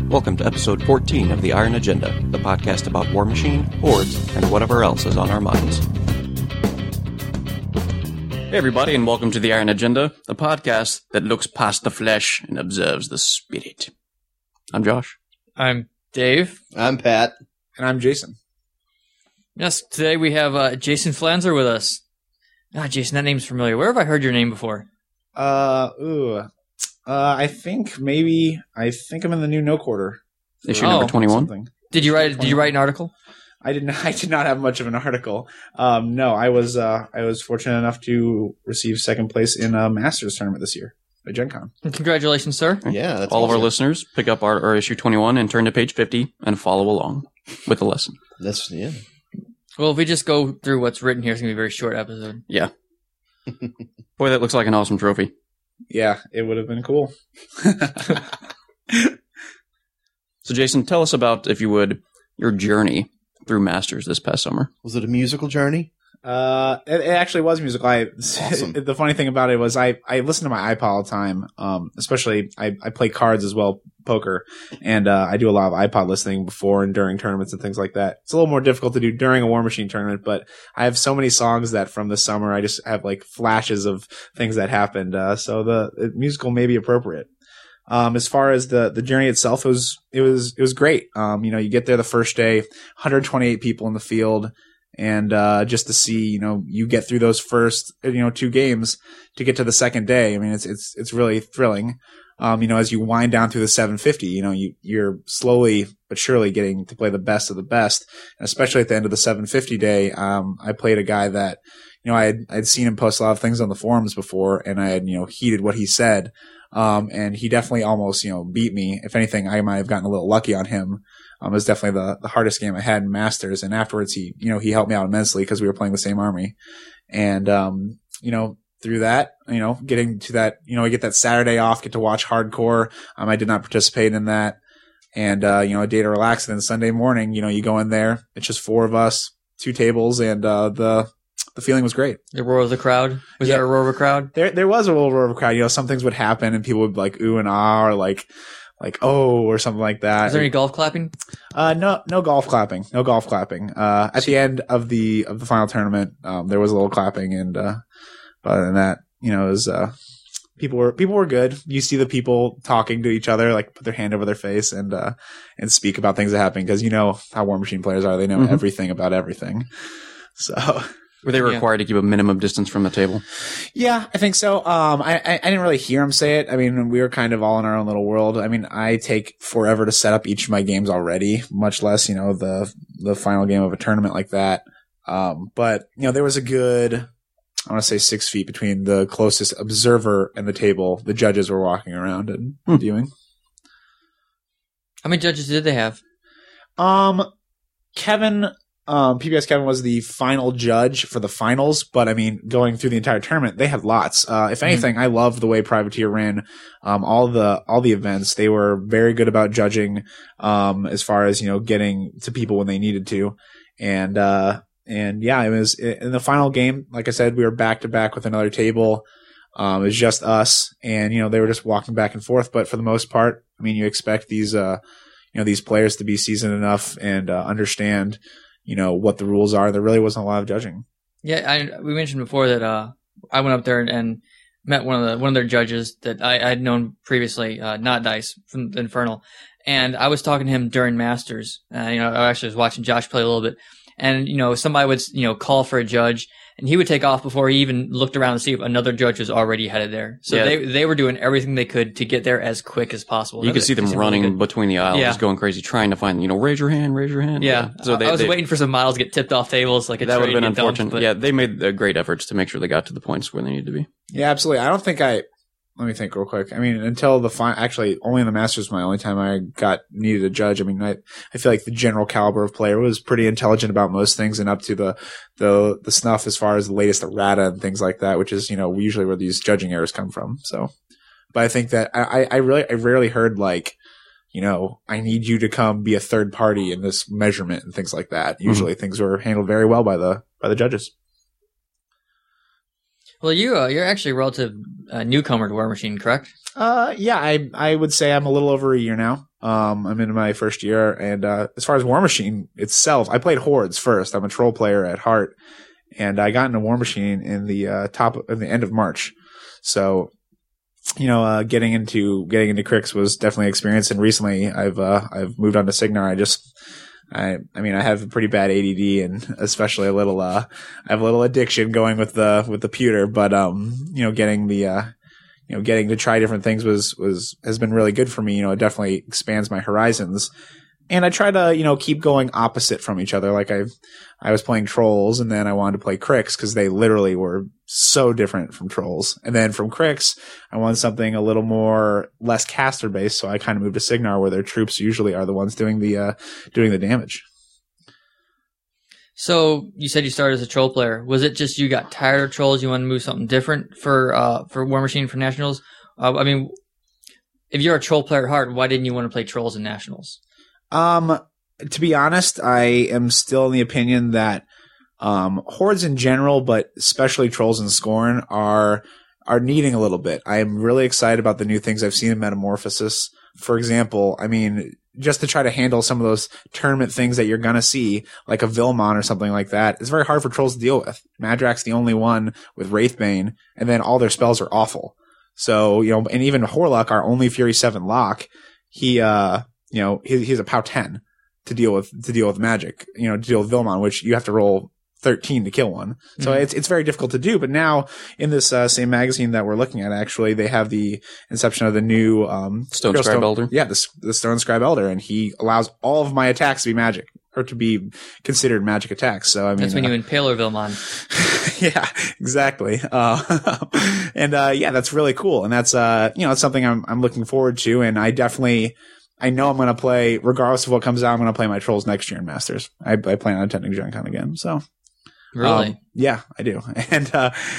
Welcome to episode 14 of The Iron Agenda, the podcast about War Machine, Hordes, and whatever else is on our minds. Hey everybody, and welcome to The Iron Agenda, the podcast that looks past the flesh and observes the spirit. I'm Josh. I'm Dave. I'm Pat. And I'm Jason. Yes, today we have Jason Flanzer with us. Jason, that name's familiar. Where have I heard your name before? I think I'm in the new No Quarter. Issue number 21. Something. Did you write an article? I did not have much of an article. No, I was fortunate enough to receive second place in a Masters tournament this year at Gen Con. Congratulations, sir. Yeah, that's All awesome. of our listeners, pick up our issue 21 and turn to page 50 and follow along with the lesson. Yeah. Well, if we just go through what's written here, it's going to be a very short episode. Yeah. Boy, that looks like an awesome trophy. Yeah, it would have been cool. So, Jason, tell us about, if you would, your journey through Masters this past summer. Was it a musical journey? It actually was musical. Awesome. The funny thing about it was I listen to my iPod all the time. Especially I play cards as well, poker, and I do a lot of iPod listening before and during tournaments and things like that. It's a little more difficult to do during a War Machine tournament, but I have so many songs that from the summer I just have like flashes of things that happened. So the musical may be appropriate. As far as the journey itself, it was great. You get there the first day, 128 people in the field. And, just to see, you get through those first, 2 games to get to the second day. I mean, it's really thrilling. As you wind down through the 750, you're slowly but surely getting to play the best of the best. And especially at the end of the 750 day, I played a guy that, I'd seen him post a lot of things on the forums before, and I had, heeded what he said. And he definitely almost, beat me. If anything, I might have gotten a little lucky on him. It was definitely the hardest game I had in Masters. And afterwards, he helped me out immensely because we were playing the same army. And, through that, getting to that, I get that Saturday off, get to watch Hardcore. I did not participate in that. And, a day to relax. And then Sunday morning, you go in there. It's just 4 of us, 2 tables, and, the feeling was great. The roar of the crowd? Was there a roar of a crowd? There was a little roar of a crowd. Some things would happen and people would be like ooh and ah, or like oh, or something like that. Was there any golf clapping? No golf clapping. No golf clapping. At the end of the final tournament, there was a little clapping, and but other than that, it was people were good. You see the people talking to each other, like put their hand over their face and speak about things that happen, because how War Machine players are. They know everything about everything. So. Were they required to keep a minimum distance from the table? Yeah, I think so. I didn't really hear him say it. I mean, we were kind of all in our own little world. I mean, I take forever to set up each of my games already, much less, the final game of a tournament like that. But, there was a good, I want to say 6 feet between the closest observer and the table. The judges were walking around and viewing. How many judges did they have? Kevin... PBS Kevin was the final judge for the finals, but I mean, going through the entire tournament, they had lots. If anything, I loved the way Privateer ran, all the events. They were very good about judging, as far as, getting to people when they needed to. And yeah, it was in the final game. Like I said, we were back to back with another table. It was just us, and, they were just walking back and forth. But for the most part, I mean, you expect these, these players to be seasoned enough and, understand, what the rules are. There really wasn't a lot of judging. Yeah, we mentioned before that I went up there and met one of their judges that I had known previously, Not Dice from Infernal, and I was talking to him during Masters. I actually was watching Josh play a little bit, and somebody would call for a judge, and he would take off before he even looked around to see if another judge was already headed there. So they were doing everything they could to get there as quick as possible. You could see them running really between the aisles, going crazy, trying to find, raise your hand. Yeah. So I was waiting for some models to get tipped off tables. Like that would have been unfortunate. Yeah, they made great efforts to make sure they got to the points where they needed to be. Yeah, absolutely. I don't think let me think real quick. I mean, until actually only in the Masters was my only time I needed a judge. I mean, I feel like the general caliber of player was pretty intelligent about most things and up to the snuff as far as the latest errata and things like that, which is, usually where these judging errors come from. So, but I think that I rarely heard like, I need you to come be a third party in this measurement and things like that. Usually things were handled very well by the judges. Well, you're actually a relative newcomer to War Machine, correct? Yeah, I would say I'm a little over a year now. I'm in my first year, and as far as War Machine itself, I played Hordes first. I'm a troll player at heart, and I got into War Machine in the end of March. So, getting into Crix was definitely an experience. And recently, I've moved on to Signar. I have a pretty bad ADD and especially I have a little addiction going with the pewter, but getting to try different things has been really good for me. It definitely expands my horizons. And I try to, keep going opposite from each other. Like I was playing Trolls and then I wanted to play Crix because they literally were so different from Trolls. And then from Crix, I wanted something a little more less caster based. So I kind of moved to Signar where their troops usually are the ones doing the damage. So you said you started as a troll player. Was it just you got tired of trolls? You wanted to move something different for War Machine for Nationals? If you're a troll player at heart, why didn't you want to play trolls in Nationals? To be honest, I am still in the opinion that Hordes in general, but especially Trolls and Scorn, are needing a little bit. I am really excited about the new things I've seen in Metamorphosis. For example, just to try to handle some of those tournament things that you're gonna see, like a Vilmon or something like that, it's very hard for Trolls to deal with. Madrak's the only one with Wraithbane, and then all their spells are awful. So, and even Horlock, our only Fury 7 lock, he's a POW 10 to deal with magic, to deal with Vilmon, which you have to roll 13 to kill one. So it's very difficult to do. But now in this same magazine that we're looking at, actually, they have the inception of the new Stone Scribe Elder. Yeah, the Stone Scribe Elder, and he allows all of my attacks to be magic or to be considered magic attacks. So that's when you impale Vilmon. Yeah, exactly. That's really cool, and that's it's something I'm looking forward to, and I know I'm going to play, regardless of what comes out, I'm going to play my Trolls next year in Masters. I plan on attending Gen Con again, so. Really? Yeah, I do. And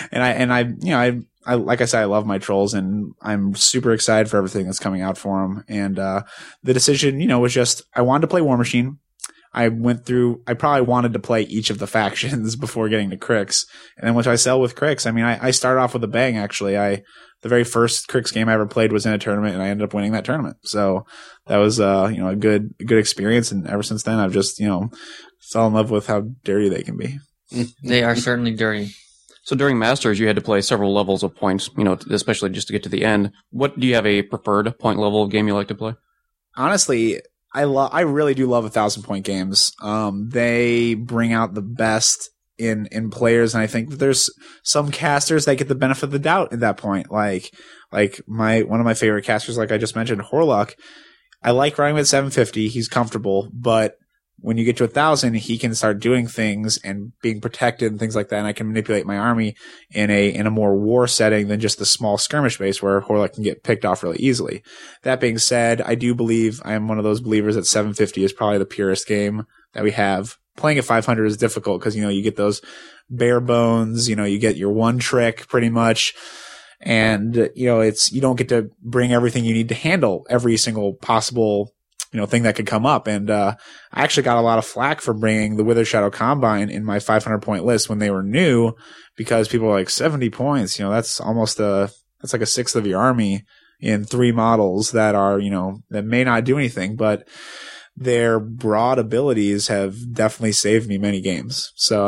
I like I said, I love my Trolls and I'm super excited for everything that's coming out for them. And, the decision, was just, I wanted to play War Machine. I probably wanted to play each of the factions before getting to Crix. And then once I sell with Crix, I started off with a bang, actually. The very first Crix game I ever played was in a tournament and I ended up winning that tournament. So that was, a good experience. And ever since then, I've just, fell in love with how dirty they can be. They are certainly dirty. So during Masters, you had to play several levels of points, especially just to get to the end. What do you have a preferred point level game you like to play? Honestly, I really do love 1,000-point games. They bring out the best in players, and I think that there's some casters that get the benefit of the doubt at that point. Like one of my favorite casters, like I just mentioned, Horlock. I like running with 750. He's comfortable, but when you get to 1,000, he can start doing things and being protected and things like that. And I can manipulate my army in a more war setting than just the small skirmish base where Horlock can get picked off really easily. That being said, I do believe I am one of those believers that 750 is probably the purest game that we have. Playing at 500 is difficult because, you get those bare bones, you get your one trick pretty much. And, you don't get to bring everything you need to handle every single possible thing that could come up. And, I actually got a lot of flack for bringing the Wither Shadow Combine in my 500-point list when they were new because people were like 70 points, that's that's like a sixth of your army in 3 models that are, that may not do anything, but their broad abilities have definitely saved me many games. So,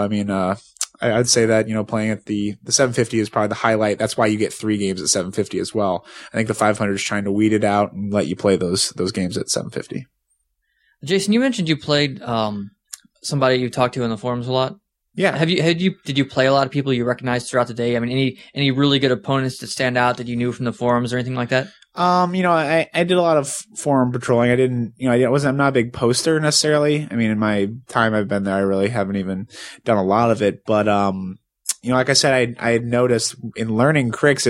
I'd say that, playing at the 750 is probably the highlight. That's why you get 3 games at 750 as well. I think the 500 is trying to weed it out and let you play those games at 750. Jason, you mentioned you played somebody you talked to in the forums a lot. Yeah. Did you play a lot of people you recognized throughout the day? Any really good opponents that stand out that you knew from the forums or anything like that? I did a lot of forum patrolling. I'm not a big poster necessarily. In my time I've been there, I really haven't even done a lot of it. But, like I said, I had noticed in learning Crix,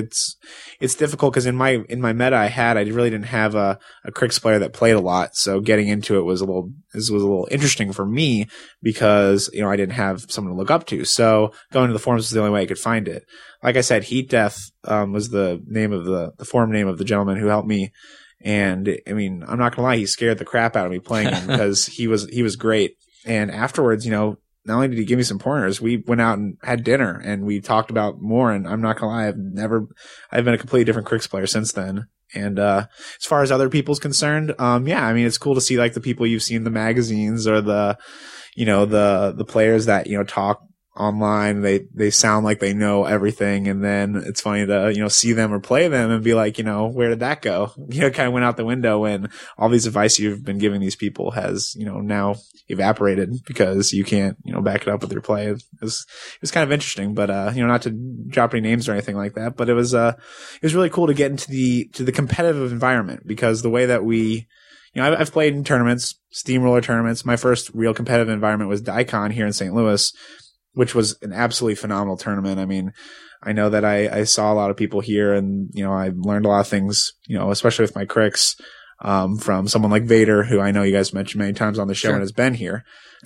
it's difficult because in my meta I really didn't have a Crix player that played a lot. So getting into it was a little interesting for me because, I didn't have someone to look up to. So going to the forums was the only way I could find it. Like I said, Heat Death, was the name of the forum name of the gentleman who helped me. And I'm not gonna lie, he scared the crap out of me playing him because he was great. And afterwards, not only did he give me some pointers, we went out and had dinner and we talked about more. And I'm not gonna lie, I've been a completely different Crix player since then. And as far as other people's concerned, yeah, I mean, it's cool to see like the people you've seen in the magazines or the players that, talk online. They sound like they know everything. And then it's funny to, see them or play them and be like, where did that go? Kind of went out the window when all these advice you've been giving these people has, now evaporated because you can't, back it up with your play. It was kind of interesting, but, not to drop any names or anything like that, but it was really cool to get into the competitive environment because the way that we, I've played in tournaments, steamroller tournaments. My first real competitive environment was Daikon here in St. Louis, which was an absolutely phenomenal tournament. I mean, I know that I saw a lot of people here and, I learned a lot of things, especially with my Crix, from someone like Vader, who I know you guys mentioned many times on the show and has been here.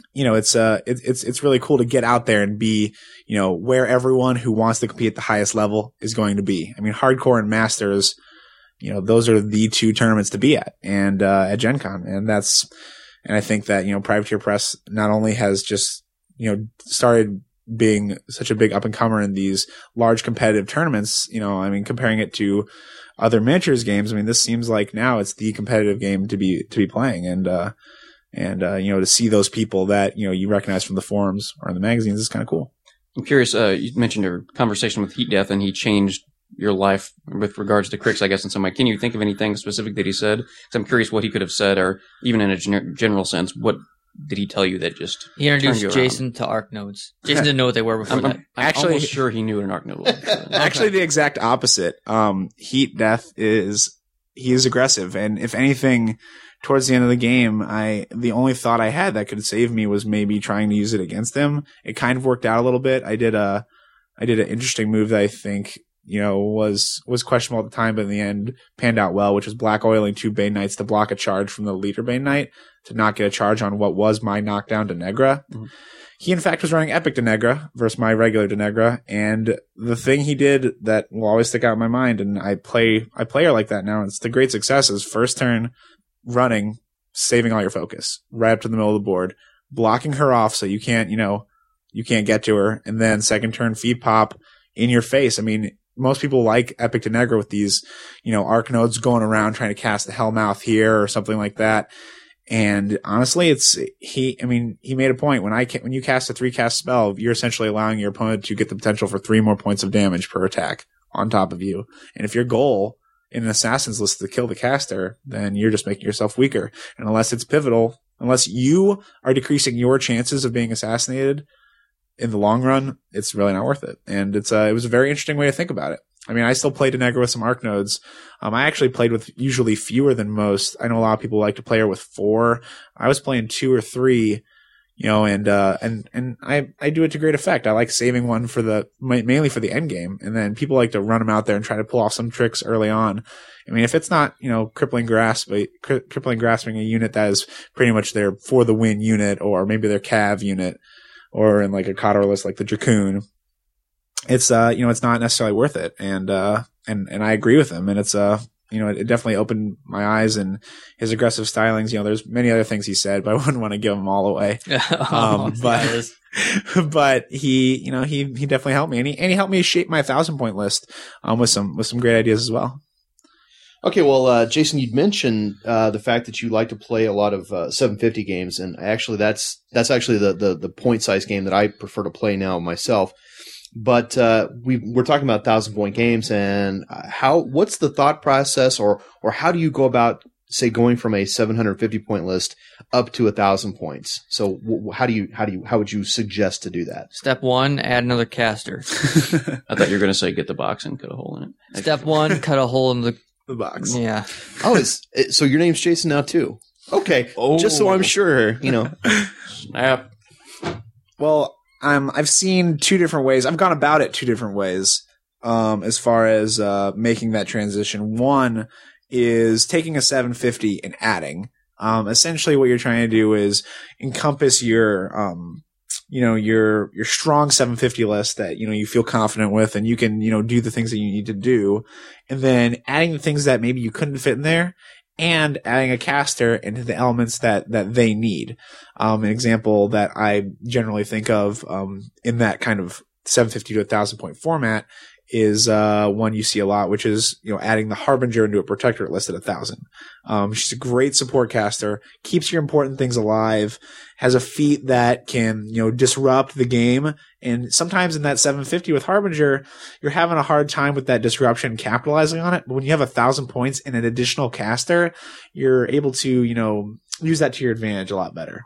It's really cool to get out there and be, where everyone who wants to compete at the highest level is going to be. I mean, hardcore and masters, those are the two tournaments to be at and, at Gen Con. And I think that, Privateer Press not only has just, started being such a big up and comer in these large competitive tournaments, comparing it to other miniatures games, this seems like now it's the competitive game to be playing and to see those people that, you recognize from the forums or in the magazines is kind of cool. I'm curious, you mentioned your conversation with Heat Death and he changed your life with regards to Crix, I guess, in some way. Can you think of anything specific that he said? Because I'm curious what he could have said, or even in a general sense, what did he tell you that just He introduced Jason to ARC nodes. Jason didn't know what they were before that. I'm almost sure he knew what an ARC node was. Actually, the exact opposite. Heat Death he is aggressive, and if anything, towards the end of the game, the only thought I had that could save me was maybe trying to use it against him. It kind of worked out a little bit. I did an interesting move that I think was questionable at the time, but in the end panned out well, which was black oiling 2 Bane Knights to block a charge from the leader Bane Knight to not get a charge on what was my knockdown Denegra. Mm-hmm. He, in fact, was running Epic Denegra versus my regular Denegra, and the thing he did that will always stick out in my mind, and I play her like that now, and it's the great success, is first turn running, saving all your focus, right up to the middle of the board, blocking her off so you can't get to her, and then second turn feed pop in your face. Most people like Epic Denegra with these, arc nodes going around trying to cast the Hellmouth here or something like that. And honestly, he made a point when you cast a 3-cast spell, you're essentially allowing your opponent to get the potential for 3 more points of damage per attack on top of you. And if your goal in an assassin's list is to kill the caster, then you're just making yourself weaker. And unless it's pivotal, unless you are decreasing your chances of being assassinated in the long run, it's really not worth it. And it was a very interesting way to think about it. I still played Denegra with some arc nodes. I actually played with usually fewer than most. I know a lot of people like to play her with 4. I was playing 2 or 3, and I do it to great effect. I like saving one mainly for the end game. And then people like to run them out there and try to pull off some tricks early on. If it's not, crippling grasping a unit that is pretty much their for the win unit, or maybe their cav unit, or in like a Cotter list like the Dracoon, it's it's not necessarily worth it. And I agree with him. And it's it definitely opened my eyes, and his aggressive stylings, there's many other things he said, but I wouldn't want to give them all away. But he definitely helped me, and he helped me shape my 1,000-point list, with some great ideas as well. Okay, well, Jason, you'd mentioned the fact that you like to play a lot of 750 games, and actually that's actually the point size game that I prefer to play now myself. But we're talking about 1,000-point games, and what's the thought process, or how do you go about, say, going from a 750-point list up to 1,000 points? So how would you suggest to do that? Step 1, add another caster. I thought you were going to say get the box and cut a hole in it. Step 1, cut a hole in the box. Yeah. Oh, so your name's Jason now too? Okay. Just so I'm sure, Snap. Well, I've seen 2 different ways. I've gone about it 2 different ways, as far as making that transition. One is taking a 750 and adding. Essentially, what you're trying to do is encompass your strong 750 list that you feel confident with, and you can do the things that you need to do, and then adding the things that maybe you couldn't fit in there, and adding a caster into the elements that they need. An example that I generally think of in that kind of 750 to 1,000 point format is one you see a lot, which is, you know, adding the Harbinger into a Protectorate list at 1,000. She's a great support caster, keeps your important things alive, has a feat that can, you know, disrupt the game. And sometimes in that 750 with Harbinger, you're having a hard time with that disruption capitalizing on it. But when you have 1,000 points and an additional caster, you're able to, you know, use that to your advantage a lot better.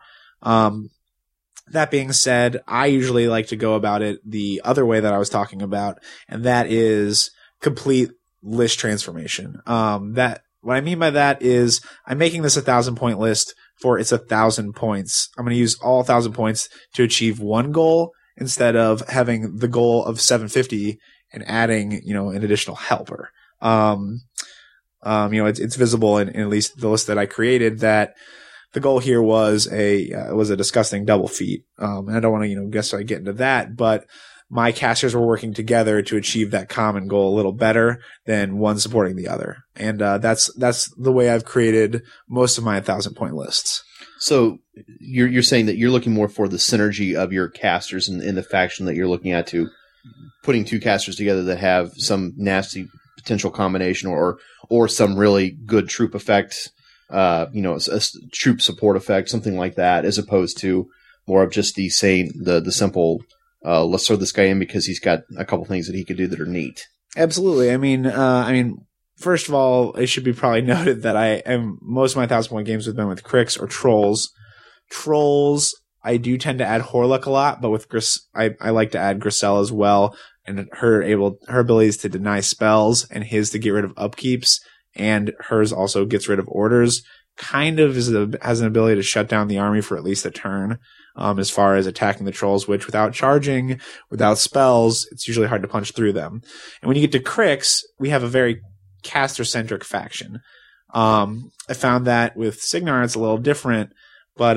That being said, I usually like to go about it the other way that I was talking about, and that is complete list transformation. What I mean by that is I'm making this 1,000 point list for its 1,000 points. I'm going to use all 1,000 points to achieve one goal instead of having the goal of 750 and adding, you know, an additional helper. You know, it's visible in at least the list that I created that the goal here was a disgusting double feat. And I don't want to, you know, get into that, but my casters were working together to achieve that common goal a little better than one supporting the other. And that's the way I've created most of my 1,000 point lists. So you're saying that you're looking more for the synergy of your casters in the faction that you're looking at, to putting two casters together that have some nasty potential combination or some really good troop effect. You know, a troop support effect, something like that, as opposed to more of just the simple, let's throw this guy in because he's got a couple things that he could do that are neat. Absolutely. I mean, first of all, it should be probably noted that most of my 1,000 point games have been with Crix or Trolls. Trolls, I do tend to add Horlock a lot, but with I like to add Griselle as well, and her abilities to deny spells and his to get rid of upkeeps. And hers also gets rid of orders, kind of has an ability to shut down the army for at least a turn, as far as attacking the trolls, which without charging, without spells, it's usually hard to punch through them. And when you get to Crix, we have a very caster-centric faction. I found that with Cygnar, it's a little different, but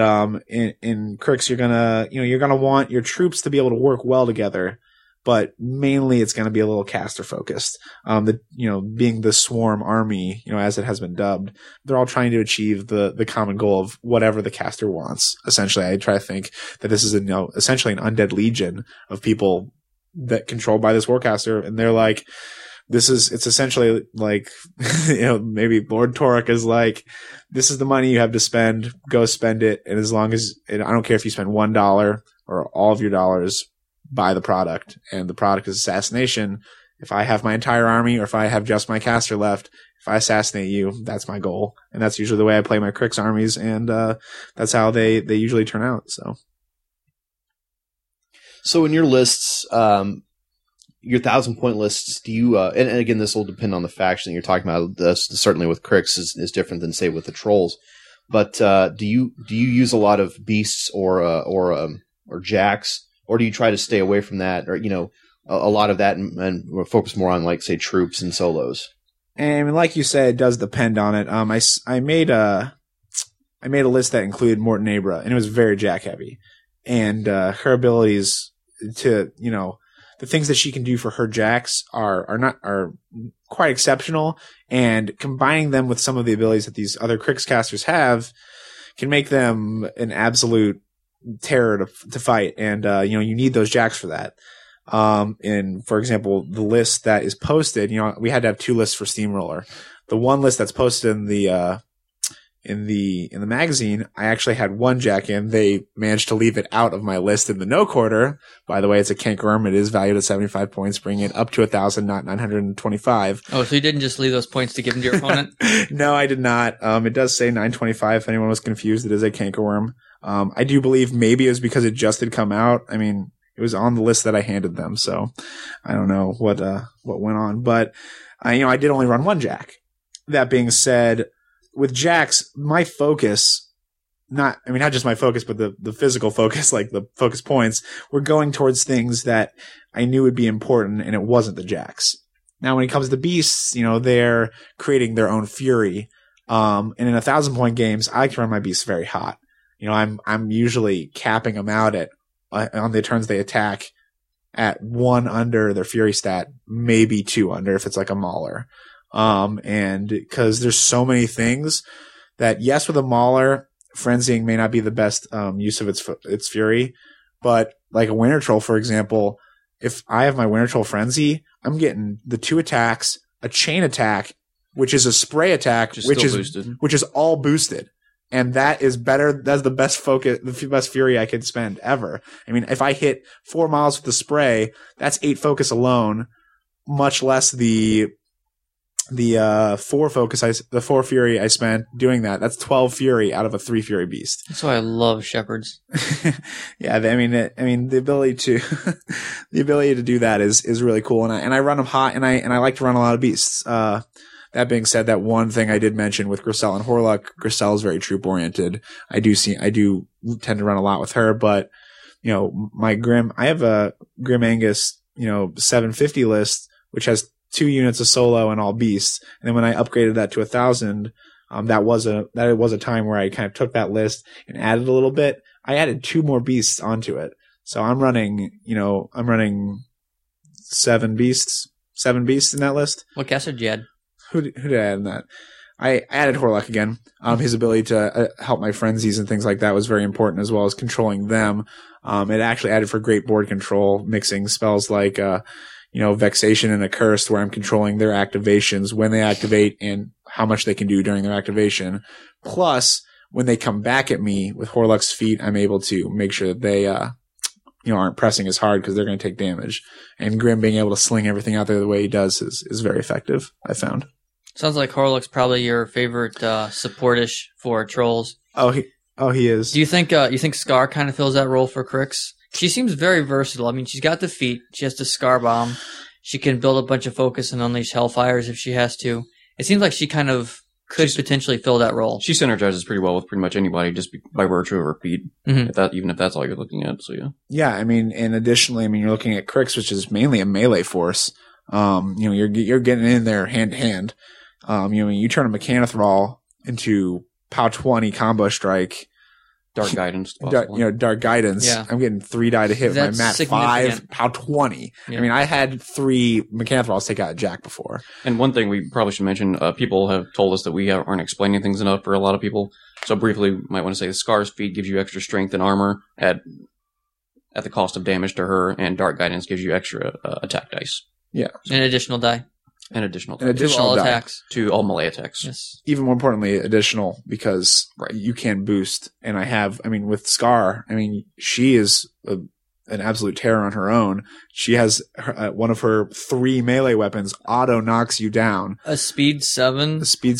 in Crix, you're gonna want your troops to be able to work well together. But mainly it's going to be a little caster focused. Being the swarm army, you know, as it has been dubbed, they're all trying to achieve the common goal of whatever the caster wants. Essentially, I try to think that this is essentially an undead legion of people that controlled by this warcaster, and they're like, it's essentially like, you know, maybe Lord Torek is like, this is the money you have to spend, go spend it, and as long as, I don't care if you spend $1 or all of your dollars, buy the product, and the product is assassination. If I have my entire army, or if I have just my caster left, if I assassinate you, that's my goal. And that's usually the way I play my Crix armies, and that's how they usually turn out. So in your lists, your 1,000 point lists, do you, and again, this will depend on the faction that you're talking about. This, certainly with Crix is different than, say, with the Trolls. But do you use a lot of beasts or jacks? Or do you try to stay away from that, or, you know, a lot of that, and focus more on, like, say, troops and solos? And like you said, it does depend on it. I made a list that included Morton Abra, and it was very jack heavy. And her abilities to, you know, the things that she can do for her jacks are quite exceptional. And combining them with some of the abilities that these other Crix casters have can make them an absolute terror to fight, and you need those jacks for that. And for example, the list that is posted, you know, we had to have two lists for Steamroller. The one list that's posted in the magazine, I actually had one jack in. They managed to leave it out of my list in the no quarter. By the way, it's a Cankerworm. It is valued at 75 points, bringing it up to 1,000, not 925. Oh, so you didn't just leave those points to give them to your opponent? No, I did not. It does say 925. If anyone was confused, it is a Cankerworm. I do believe maybe it was because it just had come out. I mean, it was on the list that I handed them, so I don't know what went on. But I did only run one jack. That being said, with jacks, my focus, not just my focus, but the physical focus, like the focus points, were going towards things that I knew would be important, and it wasn't the jacks. Now, when it comes to beasts, you know, they're creating their own fury. And in 1,000 point games, I like to run my beasts very hot. You know, I'm usually capping them out at on the turns they attack at 1 under their fury stat, maybe 2 under if it's like a mauler. And because there's so many things that, yes, with a Mauler, frenzying may not be the best use of its fury, but like a Winter Troll, for example, if I have my Winter Troll Frenzy, I'm getting the 2 attacks, a chain attack, which is a spray attack, which is all boosted. And that is better. That's the best focus, the best fury I could spend ever. I mean, if I hit 4 miles with the spray, that's 8 focus alone, much less the 4 fury I spent doing that. That's 12 fury out of a 3 fury beast. That's why I love shepherds. Yeah, I mean, the ability to, the ability to do that is really cool. And I run them hot, and I like to run a lot of beasts. That being said, that one thing I did mention with Grissel and Horluck, Grissel is very troop oriented. I do tend to run a lot with her, but my Grim, I have a Grim Angus, 750 list, which has 2 units of solo and all beasts. And then when I upgraded that to 1,000, that was a time where I kind of took that list and added a little bit. I added 2 more beasts onto it. So I'm running 7 beasts in that list. What caster did you add? Who did I add in that? I added Horluck again. His ability to help my frenzies and things like that was very important, as well as controlling them. It actually added for great board control, mixing spells like, Vexation and Accursed, where I'm controlling their activations, when they activate, and how much they can do during their activation. Plus, when they come back at me with Horluck's feet, I'm able to make sure that they, aren't pressing as hard because they're going to take damage. And Grim being able to sling everything out there the way he does is very effective, I found. Sounds like Horluck's probably your favorite supportish for trolls. Oh, he is. Do you think Scar kind of fills that role for Crix? She seems very versatile. I mean, she's got the feet. She has the Scar Bomb. She can build a bunch of focus and unleash Hellfires if she has to. It seems like she kind of could potentially fill that role. She synergizes pretty well with pretty much anybody, just by virtue of her feet. Mm-hmm. Even if that's all you're looking at. So yeah. Yeah, I mean, and additionally, you're looking at Crix, which is mainly a melee force. You're getting in there hand to hand. You turn a Mechanothrall into POW 20 combo strike. Dark Guidance. Dark Guidance. Yeah. I'm getting 3 die to hit with my Mat 5, POW 20. Yeah. I mean, I had 3 Mechanothralls take out Jack before. And one thing we probably should mention, people have told us that we aren't explaining things enough for a lot of people. So briefly, we might want to say the Scar's feet gives you extra strength and armor at the cost of damage to her, and Dark Guidance gives you extra attack dice. Yeah. An additional die. An additional to all attacks. To all melee attacks. Yes. Even more importantly, additional, because you can boost. And with Scar, she is an absolute terror on her own. She has one of her 3 melee weapons auto knocks you down. A speed 7.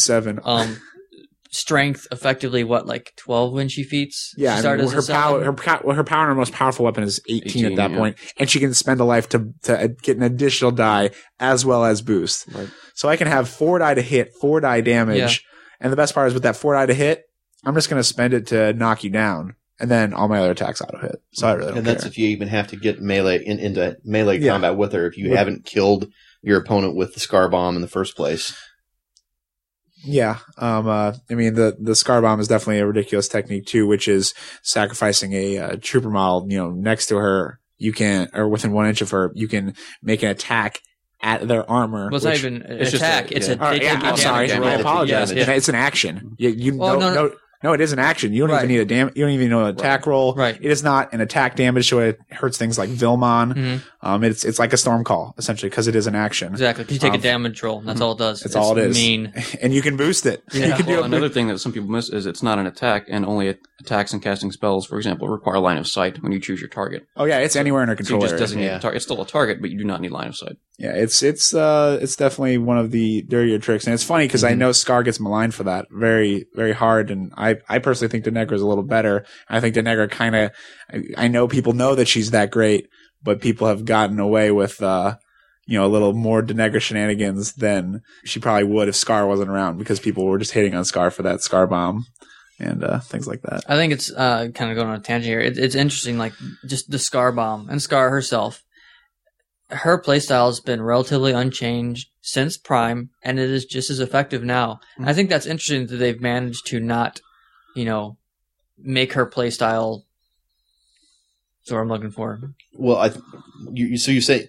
Strength effectively 12 when she feats? Yeah, her power and her most powerful weapon is 18 at that point, and she can spend a life to get an additional die as well as boost. Right. So I can have 4 die to hit, 4 die damage, and the best part is with that 4 die to hit, I'm just going to spend it to knock you down, and then all my other attacks auto hit. So I really don't care. And that's if you even have to get melee into melee combat with her, if you haven't killed your opponent with the Scar Bomb in the first place. Yeah. The Scar Bomb is definitely a ridiculous technique too, which is sacrificing a trooper model, next to her. You can, or within 1 inch of her, you can make an attack at their armor. Well, it's not even an attack. I'm sorry. I apologize. Yeah. It's an action. No, it is an action. You don't even need you don't even need an attack roll. Right. It is not an attack damage, so it hurts things like Vilmon. Mm-hmm. It's like a storm call, essentially, because it is an action. Exactly. Because you take a damage roll, and that's all it does. That's all it is. Mean. And you can boost it. Yeah. You can do another thing that some people miss is it's not an attack, and only attacks and casting spells, for example, require line of sight when you choose your target. Oh yeah, it's anywhere in her control So you just area. designate a target. It's still a target, but you do not need line of sight. Yeah, it's definitely one of the dirtier tricks, and it's funny because I know Scar gets maligned for that very, very hard, and I personally think Denegra is a little better. I think Denegra I know people know that she's that great, but people have gotten away with a little more Denegra shenanigans than she probably would if Scar wasn't around, because people were just hating on Scar for that Scar Bomb and things like that. I think it's kind of going on a tangent here. It's interesting, like just the Scar Bomb and Scar herself. Her playstyle has been relatively unchanged since Prime, and it is just as effective now. Mm-hmm. I think that's interesting that they've managed to not, make her playstyle. That's what I'm looking for. Well, you say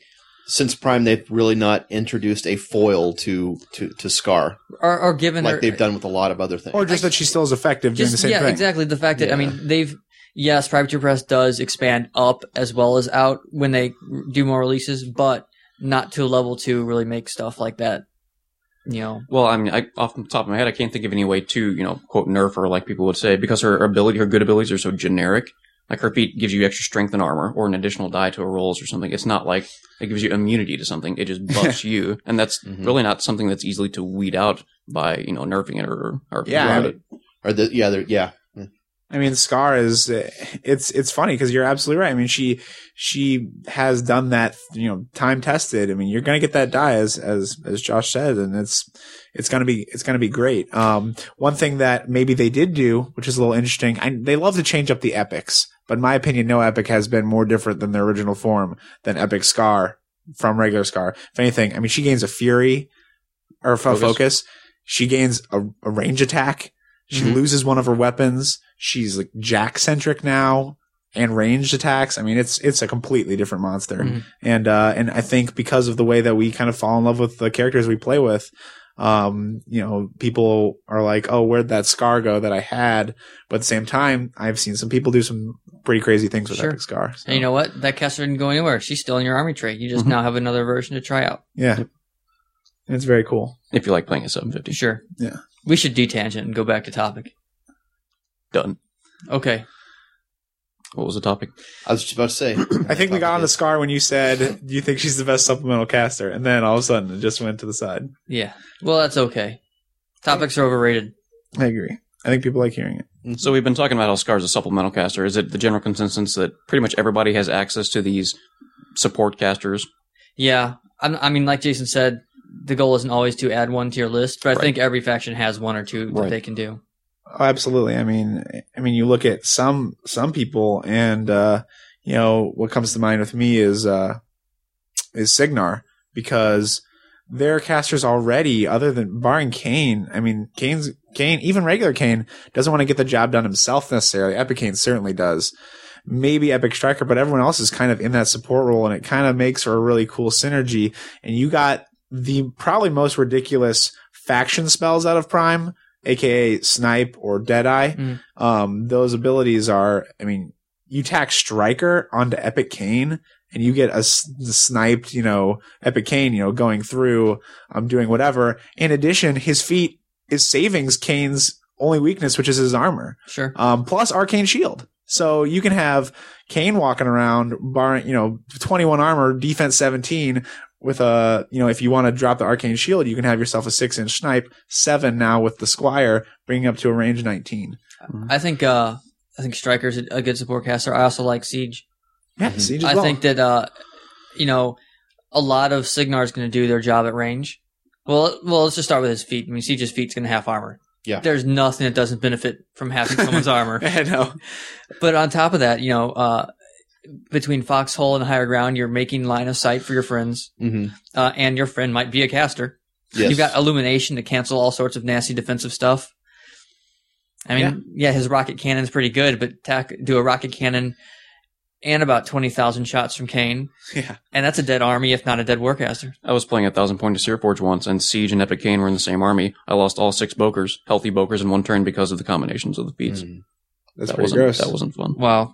since Prime, they've really not introduced a foil to Scar or given like her, they've done with a lot of other things. Or just that she still is effective doing the same thing. Exactly. The fact that, I mean, yes, Privateer Press does expand up as well as out when they do more releases, but not to a level to really make stuff like that, you know. Well, I mean, off the top of my head, I can't think of any way to, you know, quote, nerf her, like people would say, because her good abilities are so generic. Like her feat gives you extra strength and armor, or an additional die to her rolls or something. It's not like it gives you immunity to something. It just buffs you, and that's really not something that's easily to weed out by, you know, nerfing it or it. I mean, Scar is it's funny because you're absolutely right. I mean, she has done that, you know, time tested. I mean, you're gonna get that die as Josh said, and it's gonna be great. One thing that maybe they did do, which is a little interesting, they love to change up the epics, but in my opinion, no epic has been more different than their original form than Epic Scar from regular Scar. If anything, I mean, she gains a fury or a focus. She gains a range attack. She loses one of her weapons. She's like Jack centric now and ranged attacks. I mean, it's a completely different monster. And I think because of the way that we kind of fall in love with the characters we play with, you know, people are like, oh, where'd that Scar go that I had? But at the same time, I've seen some people do some pretty crazy things with Epic Scar. So. And you know what? That caster didn't go anywhere. She's still in your army tray. You just now have another version to try out. Yeah. It's very cool. If you like playing a 750. Sure. Yeah. We should detangent and go back to topic. Done. Okay. What was the topic? I was just about to say. I think we got on the Scar when you said, do you think she's the best supplemental caster? And then all of a sudden it just went to the side. Yeah. Well, that's okay. Topics are overrated. I agree. I think people like hearing it. So we've been talking about how Scar's a supplemental caster. Is it the general consensus that pretty much everybody has access to these support casters? Yeah. I mean, like Jason said, the goal isn't always to add one to your list, but I think every faction has one or two that they can do. Oh, absolutely. I mean, you look at some people, and you know what comes to mind with me is Signar, because their casters already, other than barring Kain. I mean, Kain, even regular Kain doesn't want to get the job done himself necessarily. Epic Kain certainly does. Maybe Epic Striker, but everyone else is kind of in that support role, and it kind of makes for a really cool synergy. And you got the probably most ridiculous faction spells out of Prime, aka Snipe or Deadeye. Those abilities are, I mean, you tack Striker onto Epic Kain and you get a sniped, you know, Epic Kain, you know, going through, doing whatever. In addition, his feat is savings Kain's only weakness, which is his armor. Sure. Plus Arcane Shield. So you can have Kain walking around, barring, you know, 21 armor, defense 17, with a, you know, if you want to drop the Arcane Shield, you can have yourself a 6-inch snipe, 7 now with the Squire, bringing up to a range 19. I think Striker's a good support caster. I also like Siege. Yeah, Siege as well. I think that, you know, a lot of Signar is going to do their job at range. Well, let's just start with his feat. I mean, Siege's feat's going to have armor. Yeah. There's nothing that doesn't benefit from having someone's armor. I know. But on top of that, you know, between Foxhole and Higher Ground, you're making line of sight for your friends. And your friend might be a caster. Yes. You've got Illumination to cancel all sorts of nasty defensive stuff. I mean, yeah his rocket cannon's pretty good, but do a rocket cannon and about 20,000 shots from Kain. Yeah. And that's a dead army, if not a dead Warcaster. I was playing 1,000 Point to Searforge once, and Siege and Epic Kain were in the same army. I lost all 6 Bokers, healthy Bokers, in one turn because of the combinations of the feats. That's pretty gross. That wasn't fun. Wow.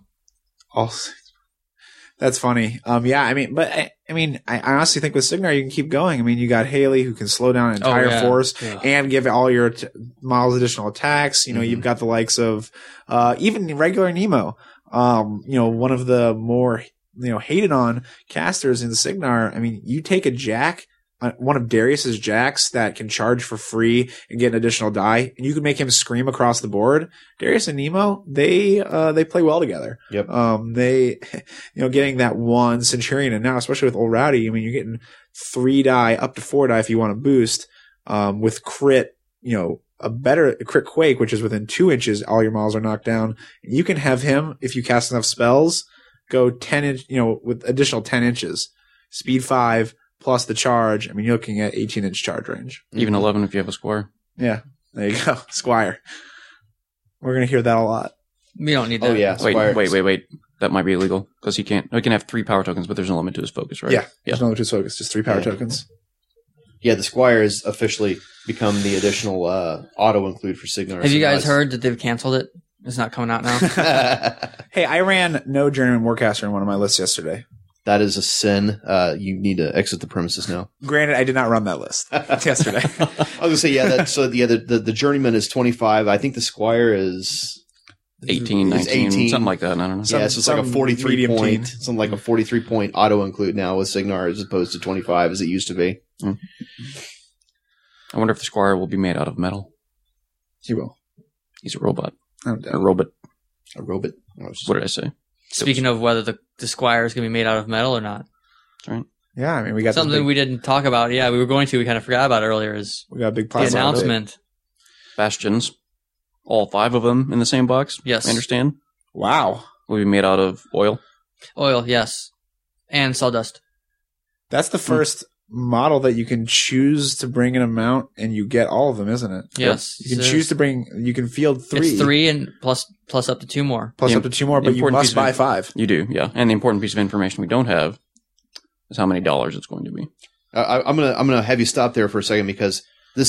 That's funny. Yeah, I mean, but I honestly think with Signar you can keep going. I mean, you got Haley who can slow down an entire force and give all your models additional attacks. You know, you've got the likes of even regular Nemo. You know, one of the more, you know, hated on casters in the Signar. I mean, you take a Jack, one of Darius's Jacks that can charge for free and get an additional die, and you can make him scream across the board. Darius and Nemo, they play well together. Yep. They, you know, getting that one Centurion, and now especially with Old Rowdy, I mean, you're getting 3 die up to 4 die if you want to boost, with crit, you know, a better crit Quake, which is within 2 inches, all your models are knocked down. You can have him, if you cast enough spells, go 10 inch, you know, with additional 10 inches, speed 5, plus the charge. I mean, you're looking at 18-inch charge range. Even 11 if you have a Squire. Yeah, there you go. Squire. We're going to hear that a lot. We don't need that. Oh, yeah. Wait. that might be illegal because he can have 3 power tokens, but there's no limit to his focus, right? Yeah. There's no limit to focus, just 3 power tokens. Yeah, the Squire has officially become the additional auto include for Signar. Have you guys heard that they've canceled it? It's not coming out now. Hey, I ran no Journeyman Warcaster in one of my lists yesterday. That is a sin. You need to exit the premises now. Granted, I did not run that list yesterday. I was gonna say, the Journeyman is 25. I think the Squire is 18, 19, 18. something like that. I don't know. so it's like a 43 point, something like a 43 point auto include now with Signar as opposed to 25 as it used to be. I wonder if the Squire will be made out of metal. He will. He's a robot. No A doubt. robot. A robot. What did I say? Speaking of whether the Squire is going to be made out of metal or not. Yeah, I mean, we got Something we didn't talk about. Yeah, we were going to. We kind of forgot about earlier is we got a big the plastic announcement. Bastions. All 5 of them in the same box. Yes. I understand. Wow. Will be made out of oil. Oil, yes. And sawdust. That's the first model that you can choose to bring an amount and you get all of them, isn't it? Yes. You can choose to bring, you can field 3. It's 3 and plus up to 2 more. Plus The up to 2 more, but you important must piece buy of 5. You do, yeah. And the important piece of information we don't have is how many dollars it's going to be. I'm gonna have you stop there for a second because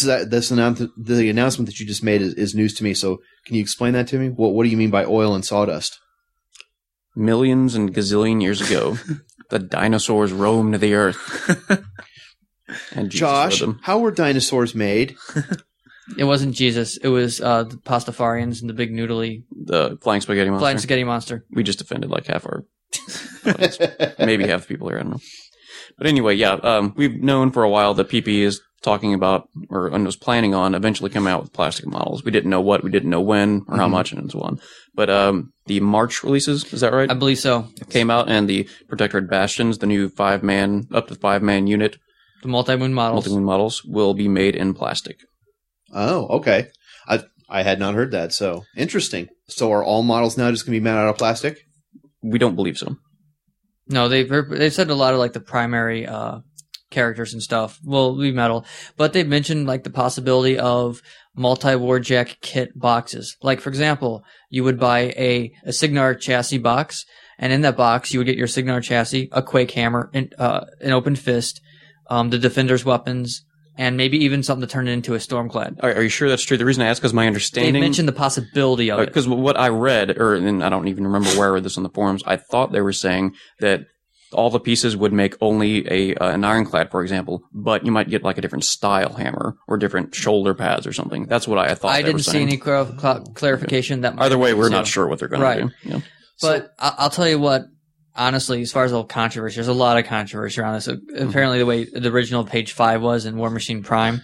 the announcement that you just made is news to me. So can you explain that to me? What do you mean by oil and sawdust? Millions and gazillion years ago, the dinosaurs roamed the earth. And Jesus Josh, led them. how were dinosaurs made? It wasn't Jesus. It was the Pastafarians and the big noodly The flying spaghetti monster. flying spaghetti monster. We just offended like half our audience. Maybe half the people here. I don't know. But anyway, yeah, we've known for a while that PP is talking about or was planning on eventually coming out with plastic models. We didn't know what, we didn't know when or how much, and so on. But the March releases, is that right? I believe so. Came out, and the Protectorate Bastions, the new up to 5-man unit, The multi-moon models. multi-moon models, will be made in plastic. Oh, okay. I had not heard that. So interesting. So are all models now just going to be made out of plastic? We don't believe so. No, they've said a lot of like the primary characters and stuff will be metal, but they've mentioned like the possibility of multi-warjack kit boxes. Like for example, you would buy a Signar chassis box, and in that box you would get your Signar chassis, a Quake hammer, an open fist, the Defender's weapons, and maybe even something to turn it into a Stormclad. Are you sure that's true? The reason I ask is my They understanding. mentioned the possibility of it. Because what I read, and I don't even remember where I read this on the forums, I thought they were saying that all the pieces would make only an ironclad, for example, but you might get like a different style hammer or different shoulder pads or something. That's what I thought I they were didn't see saying. any clarification. That might Either way, be we're too. not sure what they're going Right. to do. Yeah. But I'll tell you what, honestly, as far as the whole controversy, there's a lot of controversy around this. Apparently, the way the original page 5 was in War Machine Prime,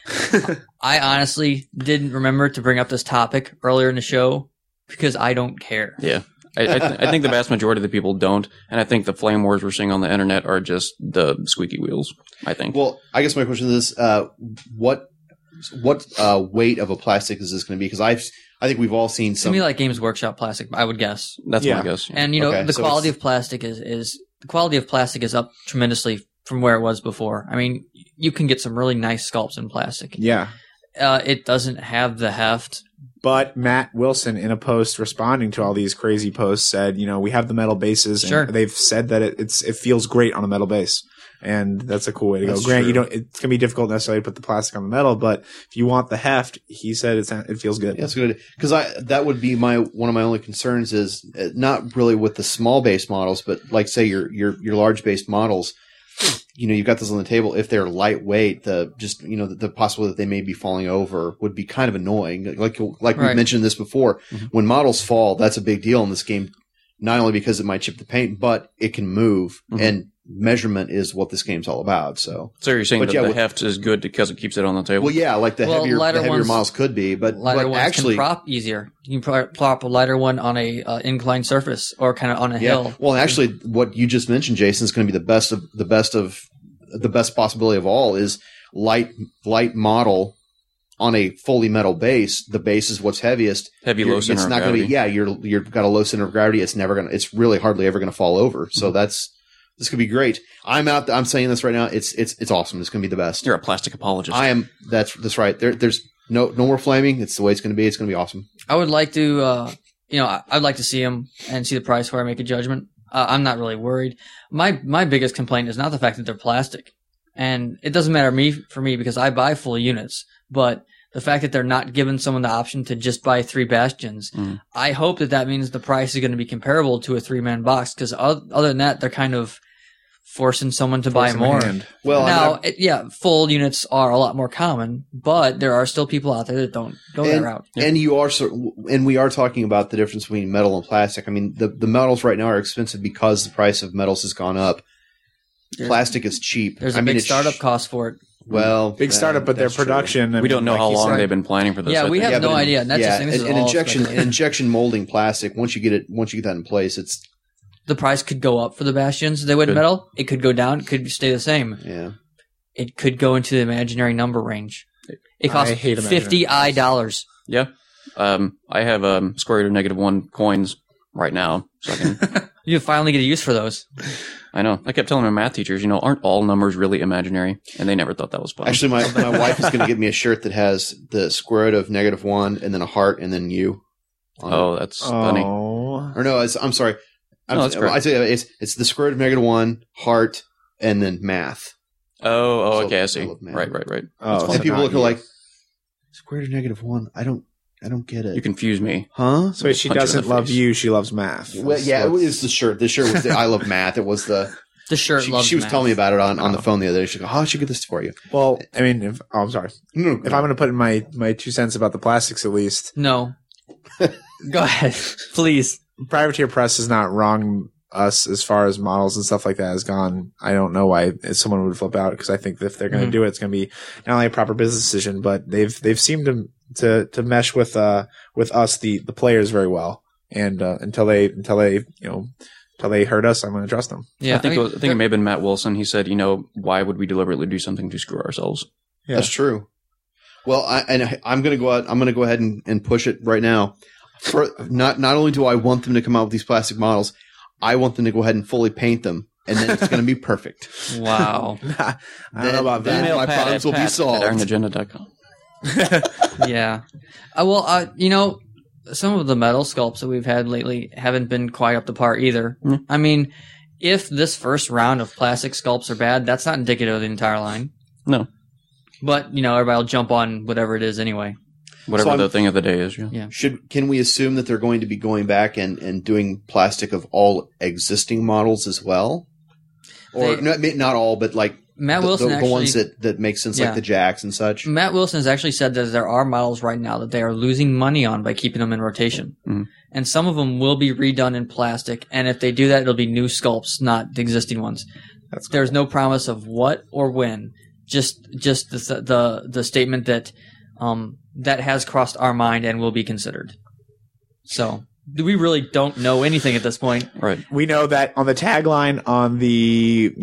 I honestly didn't remember to bring up this topic earlier in the show because I don't care. Yeah. I think the vast majority of the people don't, and I think the flame wars we're seeing on the internet are just the squeaky wheels, I think. Well, I guess my question is, what weight of a plastic is this going to be? Because I think we've all seen To some. me, like Games Workshop plastic, I would guess. That's Yeah. my guess. Yeah. And you know, Okay, the so quality it's- of plastic is the quality of plastic is up tremendously from where it was before. I mean, you can get some really nice sculpts in plastic. Yeah. It doesn't have the heft. But Matt Wilson, in a post responding to all these crazy posts, said, you know, we have the metal bases, and Sure. they've said that it feels great on a metal base. And that's a cool way to go. That's Grant, true. it's gonna be difficult necessarily to put the plastic on the metal, but if you want the heft, he said it feels good. Yeah, that's good. Because that would be one of my only concerns is not really with the small base models, but like say your large based models. You know, you've got those on the table. If they're lightweight, the possibility that they may be falling over would be kind of annoying. Like Right. we mentioned this before, Mhm. when models fall, that's a big deal in this game. Not only because it might chip the paint, but it can move, Mhm. and measurement is what this game's all about. So, So you're saying But that yeah, the with- heft is good because it keeps it on the table? well, yeah, like the Well, heavier lighter ones- models could be, but Lighter ones actually, can prop easier. You can plop a lighter one on a inclined surface or kind of on a hill. Well, actually, what you just mentioned, Jason, is going to be the best possibility of all is light model on a fully metal base. The base is what's heaviest. Heavy, low center It's of not going to gravity. be. Yeah, you've got a low center of gravity. It's really hardly ever going to fall over. So this could be great. I'm saying this right now. It's awesome. It's going to be the best. You're a plastic apologist. I am. That's right. There's no more flaming. It's the way it's going to be. It's going to be awesome. I would like to I'd like to see them and see the price before I make a judgment. I'm not really worried. My biggest complaint is not the fact that they're plastic, and it doesn't matter for me because I buy full units, but the fact that they're not giving someone the option to just buy 3 Bastions, I hope that means the price is going to be comparable to a 3-man box, because other than that, they're kind of forcing someone to buy more. Well, now, full units are a lot more common, but there are still people out there that don't go that route. And we are talking about the difference between metal and plastic. I mean, the metals right now are expensive because the price of metals has gone up. Plastic is cheap. There's a big startup cost for it. Well, big startup, but their production. We don't know how long they've been planning for this. Yeah, we have no idea. And that's just saying this is injection molding plastic. Once you get that in place, the price could go up for the Bastions. They went metal. It could go down. It could stay the same. Yeah. It could go into the imaginary number range. It costs $50. Yeah. I have square root of -1 coins right now, so I can. You finally get a use for those. I know. I kept telling my math teachers, aren't all numbers really imaginary? And they never thought that was fun. Actually, my wife is going to get me a shirt that has the square root of -1 and then a heart and then U. Oh, that's funny. Or no, I'm sorry. That's correct. I tell you, it's the square root of -1, heart, and then math. Oh, So okay, I see. I love math. Right. And people look like square root of -1. I don't get it. You confuse me. Huh? So she doesn't love you; she loves math. Well, yeah, it was the shirt. The shirt was the I love math. It was the shirt. She was telling me about it on the phone the other day. She's like, "Oh, I should get this for you." Well, I mean, I'm sorry. No, If I'm going to put in my 2 cents about the plastics, at least, No. Go ahead, please. Privateer Press is not wrong us as far as models and stuff like that has gone. I don't know why someone would flip out, because I think that if they're going to do it, it's going to be not only a proper business decision, but they've seemed to mesh with us, the players, very well. And until they hurt us, I'm going to trust them. Yeah, I think it may have been Matt Wilson. He said, why would we deliberately do something to screw ourselves? Yeah. That's true. Well, I'm going to go out. I'm going to go ahead and push it right now. For not only do I want them to come out with these plastic models, I want them to go ahead and fully paint them, and then it's going to be perfect. Wow. I don't know about that. Then my problems will be solved. At ironagenda.com. Yeah. Some of the metal sculpts that we've had lately haven't been quite up to par either. Mm. I mean, if this first round of plastic sculpts are bad, that's not indicative of the entire line. No. But, everybody will jump on whatever it is anyway. Whatever the thing of the day is, yeah. Can we assume that they're going to be going back and doing plastic of all existing models as well? Or not all, but like Matt Wilson the ones that make sense, like the Jacks and such. Matt Wilson has actually said that there are models right now that they are losing money on by keeping them in rotation. Mm-hmm. And some of them will be redone in plastic, and if they do that, it'll be new sculpts, not the existing ones. That's cool. There's no promise of what or when. Just the statement that that has crossed our mind and will be considered. So we really don't know anything at this point. Right. We know that on the tagline on the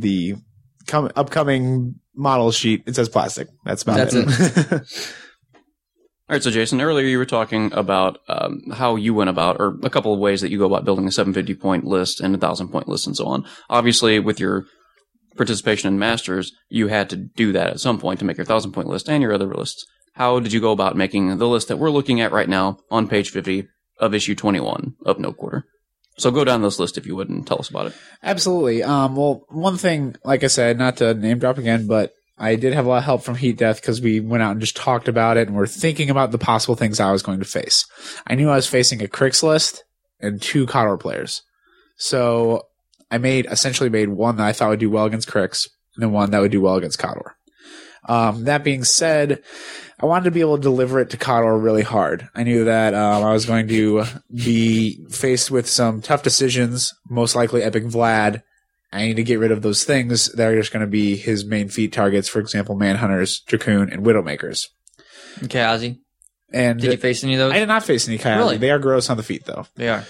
upcoming model sheet, it says plastic. That's it. All right. So Jason, earlier you were talking about how you went about, or a couple of ways that you go about building a 750 point list and a 1,000 point list and so on. Obviously, with your participation in Masters, you had to do that at some point to make your 1,000 point list and your other lists. How did you go about making the list that we're looking at right now on page 50 of issue 21 of No Quarter? So go down this list if you would and tell us about it. Absolutely. Well, one thing, like I said, not to name drop again, but I did have a lot of help from Heat Death because we went out and just talked about it and we're thinking about the possible things I was going to face. I knew I was facing a Crix list and 2 Coddor players. So I essentially made one that I thought would do well against Crix and then one that would do well against Coddor. That being said, I wanted to be able to deliver it to Coddor really hard. I knew that I was going to be faced with some tough decisions, most likely Epic Vlad. I need to get rid of those things that are just going to be his main feat targets, for example, Manhunters, Dracoon, and Widowmakers. And Kayazi. And did you face any of those? I did not face any Kayazi. Really? They are gross on the feet, though. They are.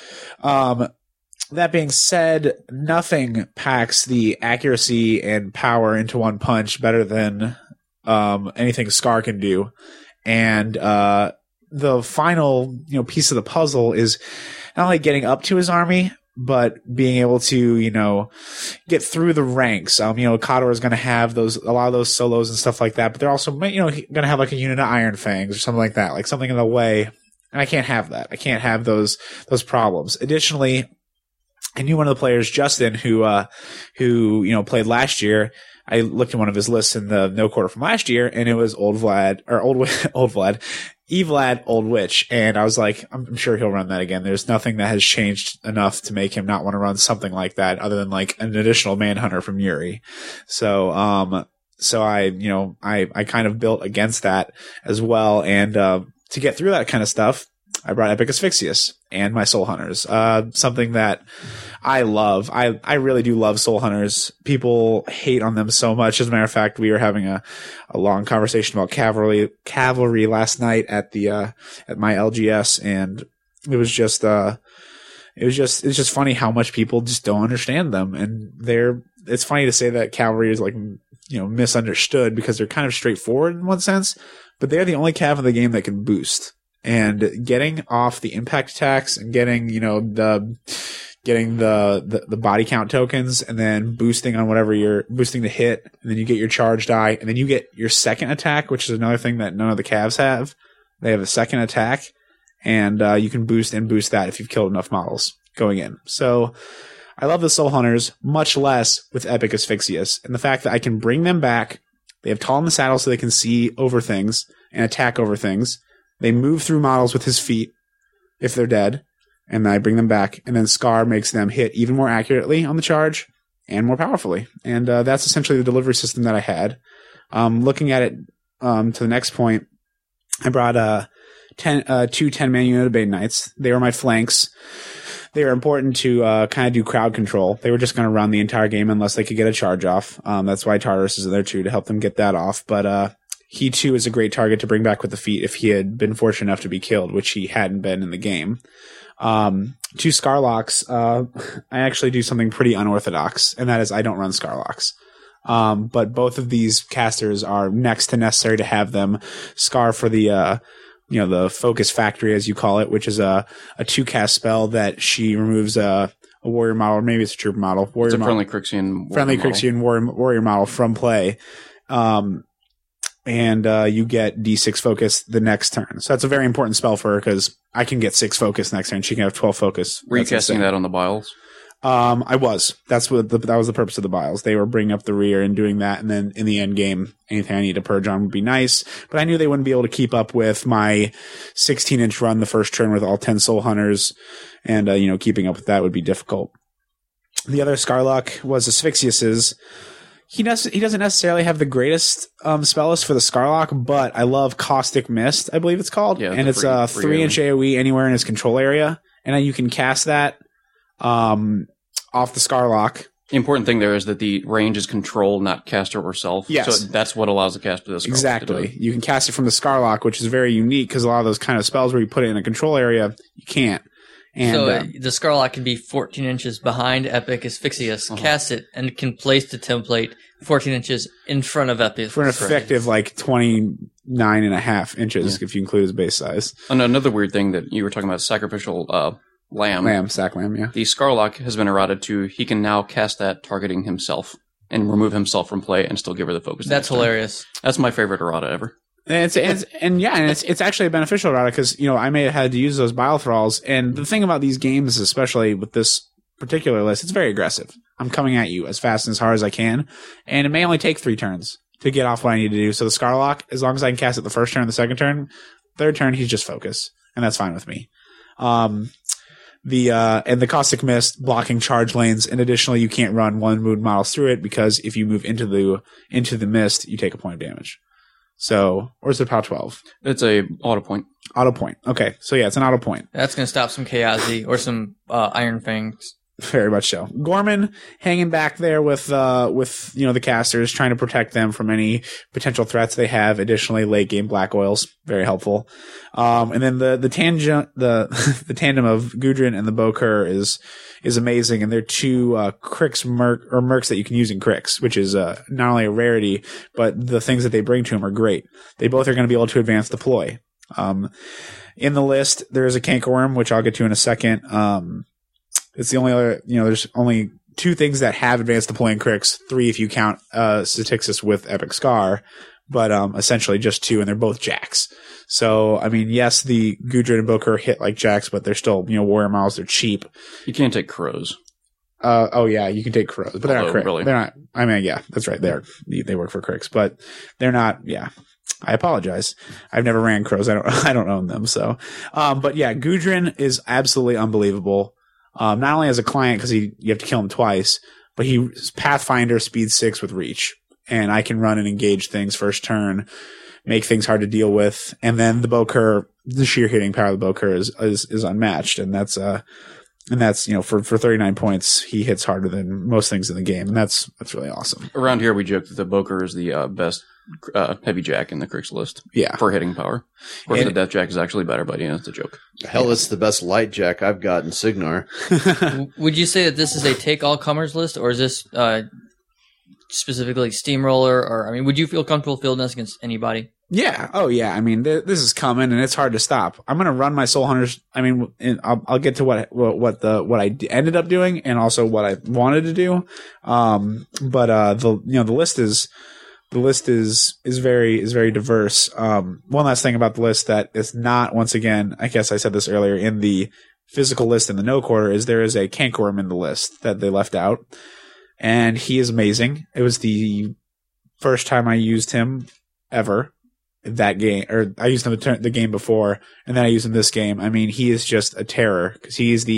That being said, nothing packs the accuracy and power into one punch better than anything Scar can do. And the final piece of the puzzle is not only getting up to his army, but being able to get through the ranks. Coddor is going to have a lot of those solos and stuff like that, but they're also going to have like a unit of Iron Fangs or something like that, like something in the way And I can't have that. I can't have those problems. Additionally, I knew one of the players, Justin, who played last year. I looked at one of his lists in the no quarter from last year, and it was Evlad, Old Witch. And I was like, I'm sure he'll run that again. There's nothing that has changed enough to make him not want to run something like that other than like an additional Manhunter from Yuri. So I kind of built against that as well. And, to get through that kind of stuff, I brought Epic Asphyxious and my Soul Hunters. Something that I love. I really do love Soul Hunters. People hate on them so much. As a matter of fact, we were having a long conversation about cavalry last night at my LGS, and it's just funny how much people just don't understand them. And it's funny to say that cavalry is like, misunderstood because they're kind of straightforward in one sense, but they're the only cav in the game that can boost. And getting off the impact attacks and getting the body count tokens, and then boosting on whatever you're boosting the hit, and then you get your charge die, and then you get your second attack, which is another thing that none of the calves have. They have a second attack, and you can boost that if you've killed enough models going in. So I love the Soul Hunters, much less with Epic Asphyxious, and the fact that I can bring them back. They have tall in the saddle so they can see over things and attack over things. They move through models with his feet if they're dead, and I bring them back. And then Scar makes them hit even more accurately on the charge and more powerfully. And that's essentially the delivery system that I had. Looking at it to the next point, I brought two 10-man Unit Bane Knights. They were my flanks. They were important to kind of do crowd control. They were just going to run the entire game unless they could get a charge off. That's why Tartarus is there too, to help them get that off. But he too is a great target to bring back with the feet if he had been fortunate enough to be killed, which he hadn't been in the game. Two Scarlocks, I actually do something pretty unorthodox, and that is I don't run Scarlocks. But both of these casters are next to necessary to have them. Scar for the Focus Factory, as you call it, which is a 2-cast spell that she removes a warrior model, or maybe it's a trooper model. It's a friendly Crixian warrior model from play. And you get D6 focus the next turn. So that's a very important spell for her because I can get 6 focus next turn. She can have 12 focus. Were you casting that on the Biles? I was. That was the purpose of the Biles. They were bringing up the rear and doing that. And then in the end game, anything I need to purge on would be nice. But I knew they wouldn't be able to keep up with my 16-inch run the first turn with all 10 Soul Hunters. And, keeping up with that would be difficult. The other Scarlock was Asphyxius's. He doesn't necessarily have the greatest spell list for the Scarlock, but I love Caustic Mist, I believe it's called. Yeah, and it's a 3-inch AoE anywhere in his control area. And you can cast that off the Scarlock. The important thing there is that the range is control, not caster or self. Yes. So that's what allows the caster to Scarlock. Exactly. You can cast it from the Scarlock, which is very unique because a lot of those kind of spells where you put it in a control area, you can't. And, so the Scarlock can be 14 inches behind Epic Asphyxious, cast it, and can place the template 14 inches in front of Epic. For an effective 29 and a half inches if you include his base size. And another weird thing that you were talking about, sacrificial sack lamb, yeah. The Scarlock has been errated to, he can now cast that targeting himself and remove himself from play and still give her the focus. That's hilarious. That's my favorite errata ever. And it's actually a beneficial errata because, I may have had to use those bile thralls. And the thing about these games, especially with this particular list, it's very aggressive. I'm coming at you as fast and as hard as I can. And it may only take 3 turns to get off what I need to do. So the Scarlock, as long as I can cast it the first turn, the second turn, third turn, he's just focus. And that's fine with me. And the Caustic Mist blocking charge lanes. And additionally, you can't run one mood models through it because if you move into the mist, you take a point of damage. So, or is it POW 12? It's a auto point. Auto point. Okay. So yeah, it's an auto point. That's going to stop some Chaosi or some Iron Fangs. Very much so. Gorman hanging back there with the casters, trying to protect them from any potential threats they have. Additionally, late game Black Oils, very helpful. And then the tangent, the tandem of Gudrun and the Bokur is amazing. And they're two Crix mercs that you can use in Crix, which is not only a rarity, but the things that they bring to them are great. They both are going to be able to advance deploy. In the list, there is a Cankerworm, which I'll get to in a second. It's the only other, there's only 2 things that have advanced deploy in Crix, 3 if you count Statixis with Epic Scar, but essentially just 2, and they're both jacks. So, I mean, yes, the Gudrun and Bokur hit like jacks, but they're still, warrior models. They're cheap. You can't take crows. Oh yeah, you can take crows, but they're not cricks. Really? They're not. I mean, yeah, that's right. They work for cricks, but they're not. Yeah, I apologize. I've never ran crows. I don't own them. So, but yeah, Gudrun is absolutely unbelievable. Not only as a client because you have to kill him twice, but he's Pathfinder speed 6 with reach, and I can run and engage things first turn, make things hard to deal with, and then the Bokur, the sheer hitting power of the Bokur is unmatched, and that's for 39 points, he hits harder than most things in the game, and that's really awesome. Around here, we joke that the Bokur is the best heavy jack in the Crix list. Yeah, for hitting power. Of course, the Death Jack is actually better, but it's a joke. Hell, it's the best light jack I've got in Signar. Would you say that this is a take all comers list, or is this specifically Steamroller? Or would you feel comfortable fielding this against anybody? Yeah. Oh, yeah. I mean, this is coming, and it's hard to stop. I'm going to run my Soul Hunters. I mean, I'll get to what I ended up doing, and also what I wanted to do. But the list is very diverse. One last thing about the list that is not, once again, I guess I said this earlier, in the physical list in the no quarter, is there is a Cankerworm in the list that they left out, and he is amazing. It was the first time I used him ever. That game, or I used him the game before, and then I used him this game. I mean, he is just a terror because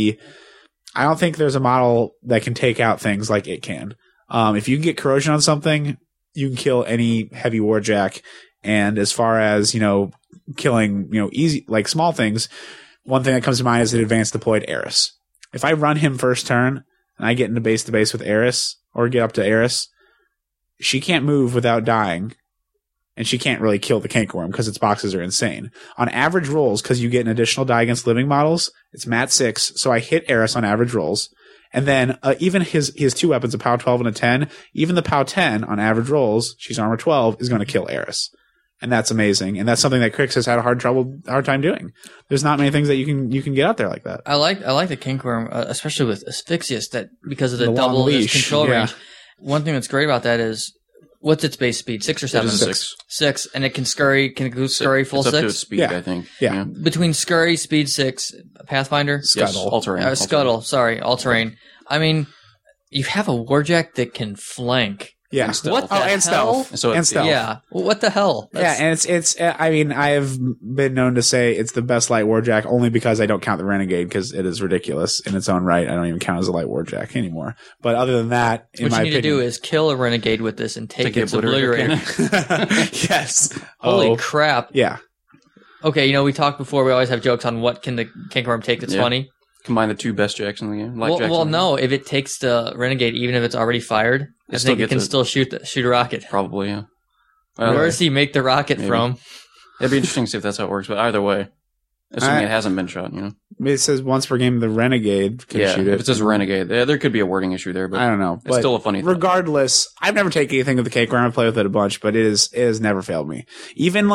I don't think there's a model that can take out things like it can. If you can get corrosion on something, you can kill any heavy warjack. And as far as, killing, easy, like small things, one thing that comes to mind is an advanced deployed Eris. If I run him first turn and I get into base to base with Eris, or get up to Eris, she can't move without dying. And she can't really kill the Cankerworm because its boxes are insane. On average rolls, because you get an additional die against living models, it's Mat 6, so I hit Eris on average rolls. And then even his 2 weapons, a POW 12 and a 10, even the POW 10 on average rolls, she's armor 12, is going to kill Eris. And that's amazing. And that's something that Crix has had a hard time doing. There's not many things that you can get out there like that. I like the Cankerworm, especially with Asphyxious, that because of the long double leash. control Yeah. range. One thing that's great about that is, what's its base speed? 6 or 7? It is a 6. 6, and it can scurry. Can it go scurry full it's up 6? to its speed, Yeah. I think. Yeah. Between scurry, speed 6, Pathfinder, Scuttle. Yes, all-terrain. Scuttle. Sorry, all terrain. I mean, you have a warjack that can flank. Yeah. And stealth. What the and hell? stealth. So and stealth. Yeah. What the hell? Yeah, and it's. I mean, I have been known to say it's the best light warjack only because I don't count the Renegade because it is ridiculous in its own right. I don't even count as a light warjack anymore. But other than that, in What my you need to opinion, do is kill a renegade with this and take the its obliterator. yes. Holy Oh, crap! yeah. Okay, we talked before. We always have jokes on what can the Cankerworm take that's Yeah. funny. Combine the 2 best jacks in the game. Light jacks Well, in the game. no. If it takes the renegade, even if it's already fired, I still think it gets can it. still shoot a rocket. Probably, yeah. Where does he make the rocket Maybe. from? It'd be interesting to see if that's how it works, but either way, assuming it hasn't been shot, It says once per game the Renegade can Yeah, shoot it. if it says Renegade, there could be a wording issue there, but I don't know. it's still a funny thing. Regardless, I've never taken anything with the Cankerworm. I play with it a bunch, but it has never failed me. Even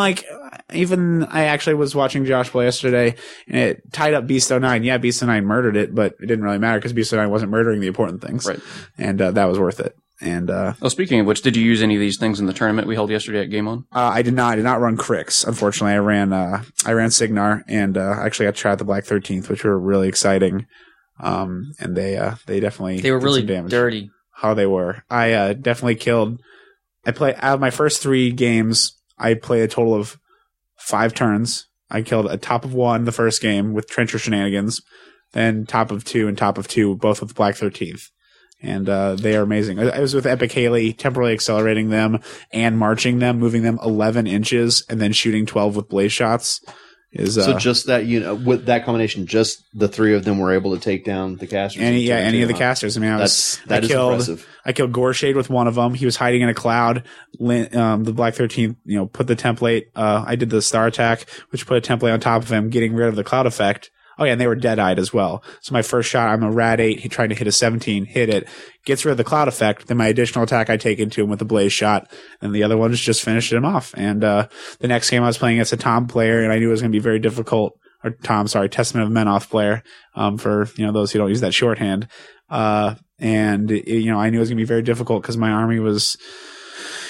I actually was watching Josh play yesterday, and it tied up Beast 09. Yeah, Beast 09 murdered it, but it didn't really matter because Beast 09 wasn't murdering the important things. Right. And that was worth it. And Speaking of which, did you use any of these things in the tournament we held yesterday at Game On? I did not run Crix. Unfortunately, I ran Signar, and actually got to try out the Black 13th, which were really exciting. And they definitely They were did really some damage. dirty. How they were. I definitely killed. I play out of my first 3 games. I played a total of 5 turns. I killed a top of 1 the first game with Trencher Shenanigans, then top of 2 and top of 2, both with Black 13th. And they are amazing. I was with Epic Haley, temporarily accelerating them and marching them, moving them 11 inches, and then shooting 12 with blaze shots. So just that, with that combination, just the 3 of them were able to take down the casters. Any of the casters. I mean, That is impressive. I killed Goreshade with one of them. He was hiding in a cloud. The Black 13th, put the template. I did the star attack, which put a template on top of him, getting rid of the cloud effect. Oh yeah, and they were dead-eyed as well. So my first shot, I'm a Rad 8, he tried to hit a 17, hit it, gets rid of the cloud effect. Then my additional attack I take into him with a blaze shot, and the other ones just finished him off. And the next game I was playing against a Tom player, and I knew it was going to be very difficult. Or Testament of Menoth player, for those who don't use that shorthand. I knew it was going to be very difficult because my army was.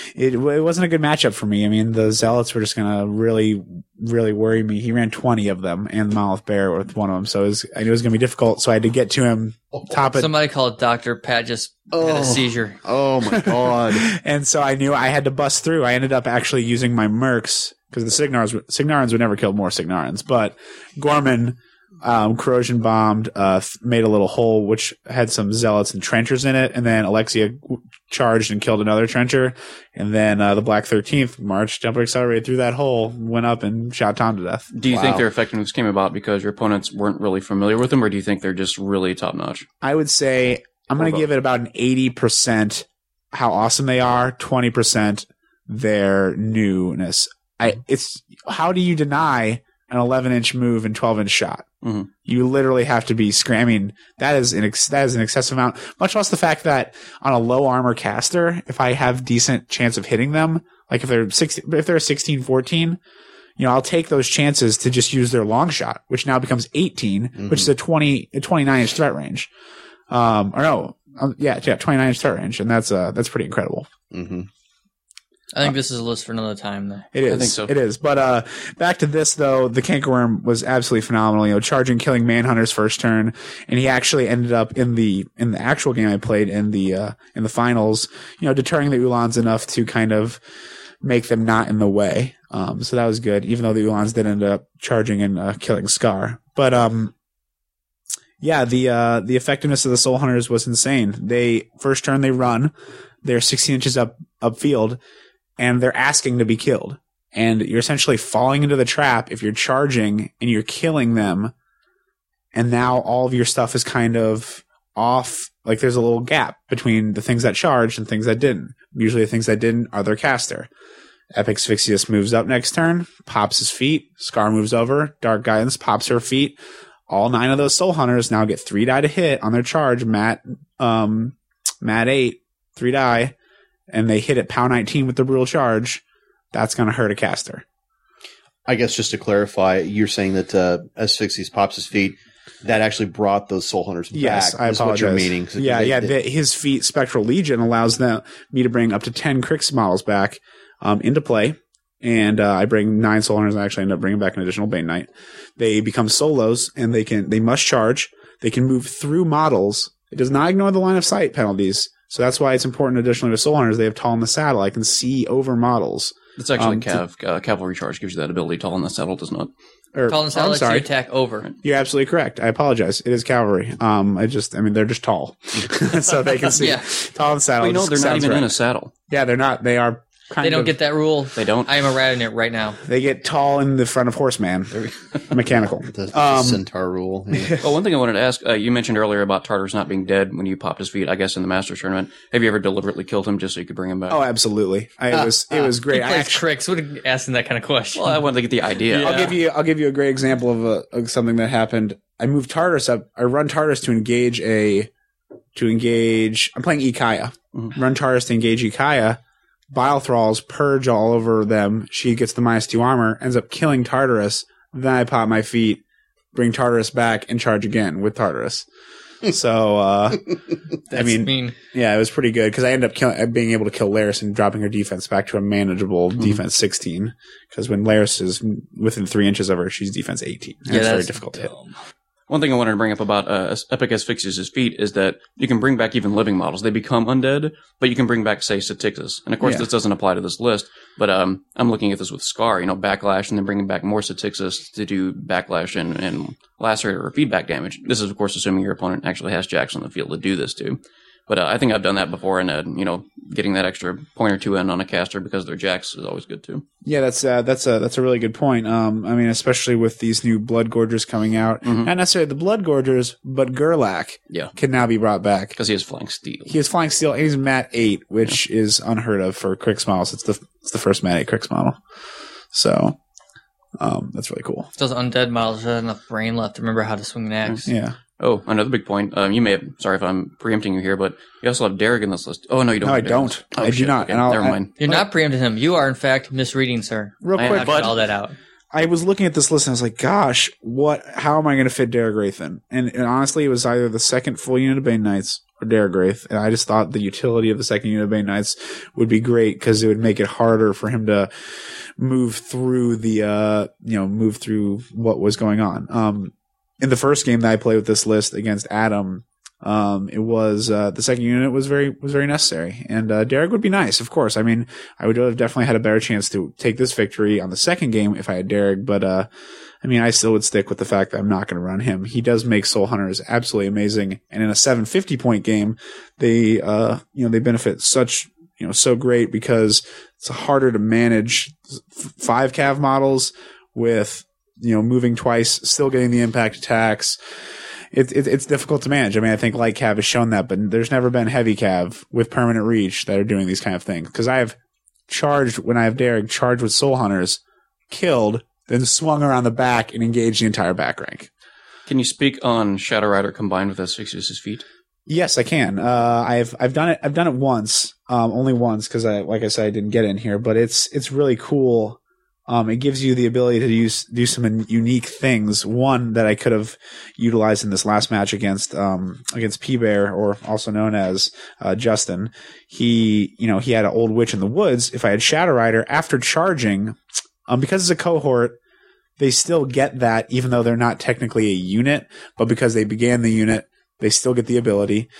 it wasn't a good matchup for me. I mean, the Zealots were just going to really, really worry me. He ran 20 of them, and the Monolith Bear with one of them. So I knew it was going to be difficult. So I had to get to him top it. Somebody called Dr. Pat just had a seizure. Oh my God. And so I knew I had to bust through. I ended up actually using my Mercs because the Signarans would never kill more Signarans. But Gorman corrosion bombed, made a little hole which had some Zealots and trenchers in it, and then Alexia charged and killed another trencher, and then the Black 13th marched, jumper accelerated through that hole, went up and shot Tom to death. Do you think their effectiveness came about because your opponents weren't really familiar with them, or do you think they're just really top notch? I would say I'm going to give it about an 80% how awesome they are, 20% their newness. It's how do you deny an 11-inch move and 12-inch shot? Mm-hmm. You literally have to be scramming. That is an excessive amount. Much less the fact that on a low armor caster, if I have decent chance of hitting them, like if they're 16-14, I'll take those chances to just use their long shot, which now becomes 18, which is a 29-inch threat range. 29-inch threat range, and that's pretty incredible. Mm-hmm. I think this is a list for another time, though. It is. I think so. It is. But back to this, though, the Cankerworm was absolutely phenomenal. Charging, killing Manhunter's first turn, and he actually ended up in the actual game I played in the finals, deterring the Ulans enough to kind of make them not in the way. So that was good, even though the Ulans did end up charging and killing Scar. But the effectiveness of the Soul Hunters was insane. First turn they run, they're 16 inches upfield. And they're asking to be killed. And you're essentially falling into the trap if you're charging and you're killing them. And now all of your stuff is kind of off. Like there's a little gap between the things that charged and things that didn't. Usually the things that didn't are their caster. Epic Asphyxius moves up next turn, pops his feet. Scar moves over. Dark Guidance pops her feet. All 9 of those Soul Hunters now get 3 die to hit on their charge. Matt 8, 3 die. And they hit at POW 19 with the brutal charge, that's going to hurt a caster. I guess just to clarify, you're saying that Asphyxius pops his feet. That actually brought those Soul Hunters back. Yes, I apologize. What you're meaning. His feat, Spectral Legion, allows me to bring up to 10 Crix models back into play. And I bring 9 Soul Hunters. I actually end up bringing back an additional Bane Knight. They become solos, and they must charge. They can move through models. It does not ignore the line of sight penalties. So that's why it's important additionally with Soul Hunters. They have Tall in the Saddle. I can see over models. It's actually Cavalry Charge gives you that ability. Tall in the Saddle does not. Tall in the Saddle lets you attack over. You're absolutely correct. I apologize. It is Cavalry. They're just tall. So they can see. Yeah. Tall in the Saddle. Well, they're not even in a saddle. Yeah, they're not. They are They don't get that rule. They don't. I am errating it right now. They get tall in the front of Horseman. Mechanical. The Centaur rule. Yeah. Well, one thing I wanted to ask, you mentioned earlier about Tartarus not being dead when you popped his feet, I guess, in the Masters tournament. Have you ever deliberately killed him just so you could bring him back? Oh, absolutely. It was great. He plays Crix. What are you asking that kind of question? Well, I wanted to get the idea. Yeah. I'll give you a great example of something that happened. I moved Tartarus up. I run Tartarus to engage. I'm playing Ikaya. Mm-hmm. Run Tartarus to engage Ikaya. Bile Thralls purge all over them. She gets the -2 armor, ends up killing Tartarus. Then I pop my feet, bring Tartarus back, and charge again with Tartarus. So, That's mean. Yeah, it was pretty good because I ended up being able to kill Laris and dropping her defense back to a manageable defense 16. Because when Laris is within 3 inches of her, she's defense 18. And it's very difficult to hit. One thing I wanted to bring up about Epic Asphyxius' feat is that you can bring back even living models. They become undead, but you can bring back, say, Satixus. And of course, this doesn't apply to this list, but I'm looking at this with Scar, backlash, and then bringing back more Satixus to do backlash and lacerator or feedback damage. This is, of course, assuming your opponent actually has Jacks on the field to do this to. But I think I've done that before, and getting that extra point or two in on a caster because they're Jacks is always good too. Yeah, that's a really good point. Especially with these new Blood Gorgers coming out, not necessarily the Blood Gorgers, but Gerlach can now be brought back because he has Flying Steel. He has Flying Steel, and he's Mat 8, which is unheard of for Crix models. It's the first Mat 8 Crix model, so that's really cool. Those undead models have enough brain left to remember how to swing an axe. Yeah. Oh, another big point. You may have, sorry if I'm preempting you here, but you also have Derek in this list. Oh, no, you don't. No, I don't. Oh, I do not. Okay, never mind. You're not preempting him. You are, in fact, misreading, sir. Real quick, but all that out. I was looking at this list and I was like, gosh, how am I going to fit Derek Wraithen? And honestly, it was either the second full unit of Bane Knights Derek Wraith, and I just thought the utility of the second unit of Bane Knights would be great because it would make it harder for him to move through move through what was going on. In the first game that I played with this list against Adam, it was the second unit was very necessary, and Derek would be nice, of course. I mean, I would have definitely had a better chance to take this victory on the second game if I had Derek, but I mean, I still would stick with the fact that I'm not going to run him. He does make Soul Hunters absolutely amazing, and in a 750 point game, they they benefit so great because it's harder to manage 5 cav models with moving twice, still getting the impact attacks. It's difficult to manage. I mean, I think light cav has shown that, but there's never been heavy cav with permanent reach that are doing these kind of things. Because I have charged, when I have Derek, charged with Soul Hunters, killed, then swung around the back and engaged the entire back rank. Can you speak on Shadow Rider combined with Asphyxious' feat? Yes, I can. I've done it. I've done it once, only once, because like I said, I didn't get in here. But it's really cool. It gives you the ability to do some unique things. One that I could have utilized in this last match against P-Bear, or also known as Justin. He had an old witch in the woods. If I had Shadow Rider after charging, because it's a cohort, they still get that even though they're not technically a unit, but because they began the unit, they still get the ability.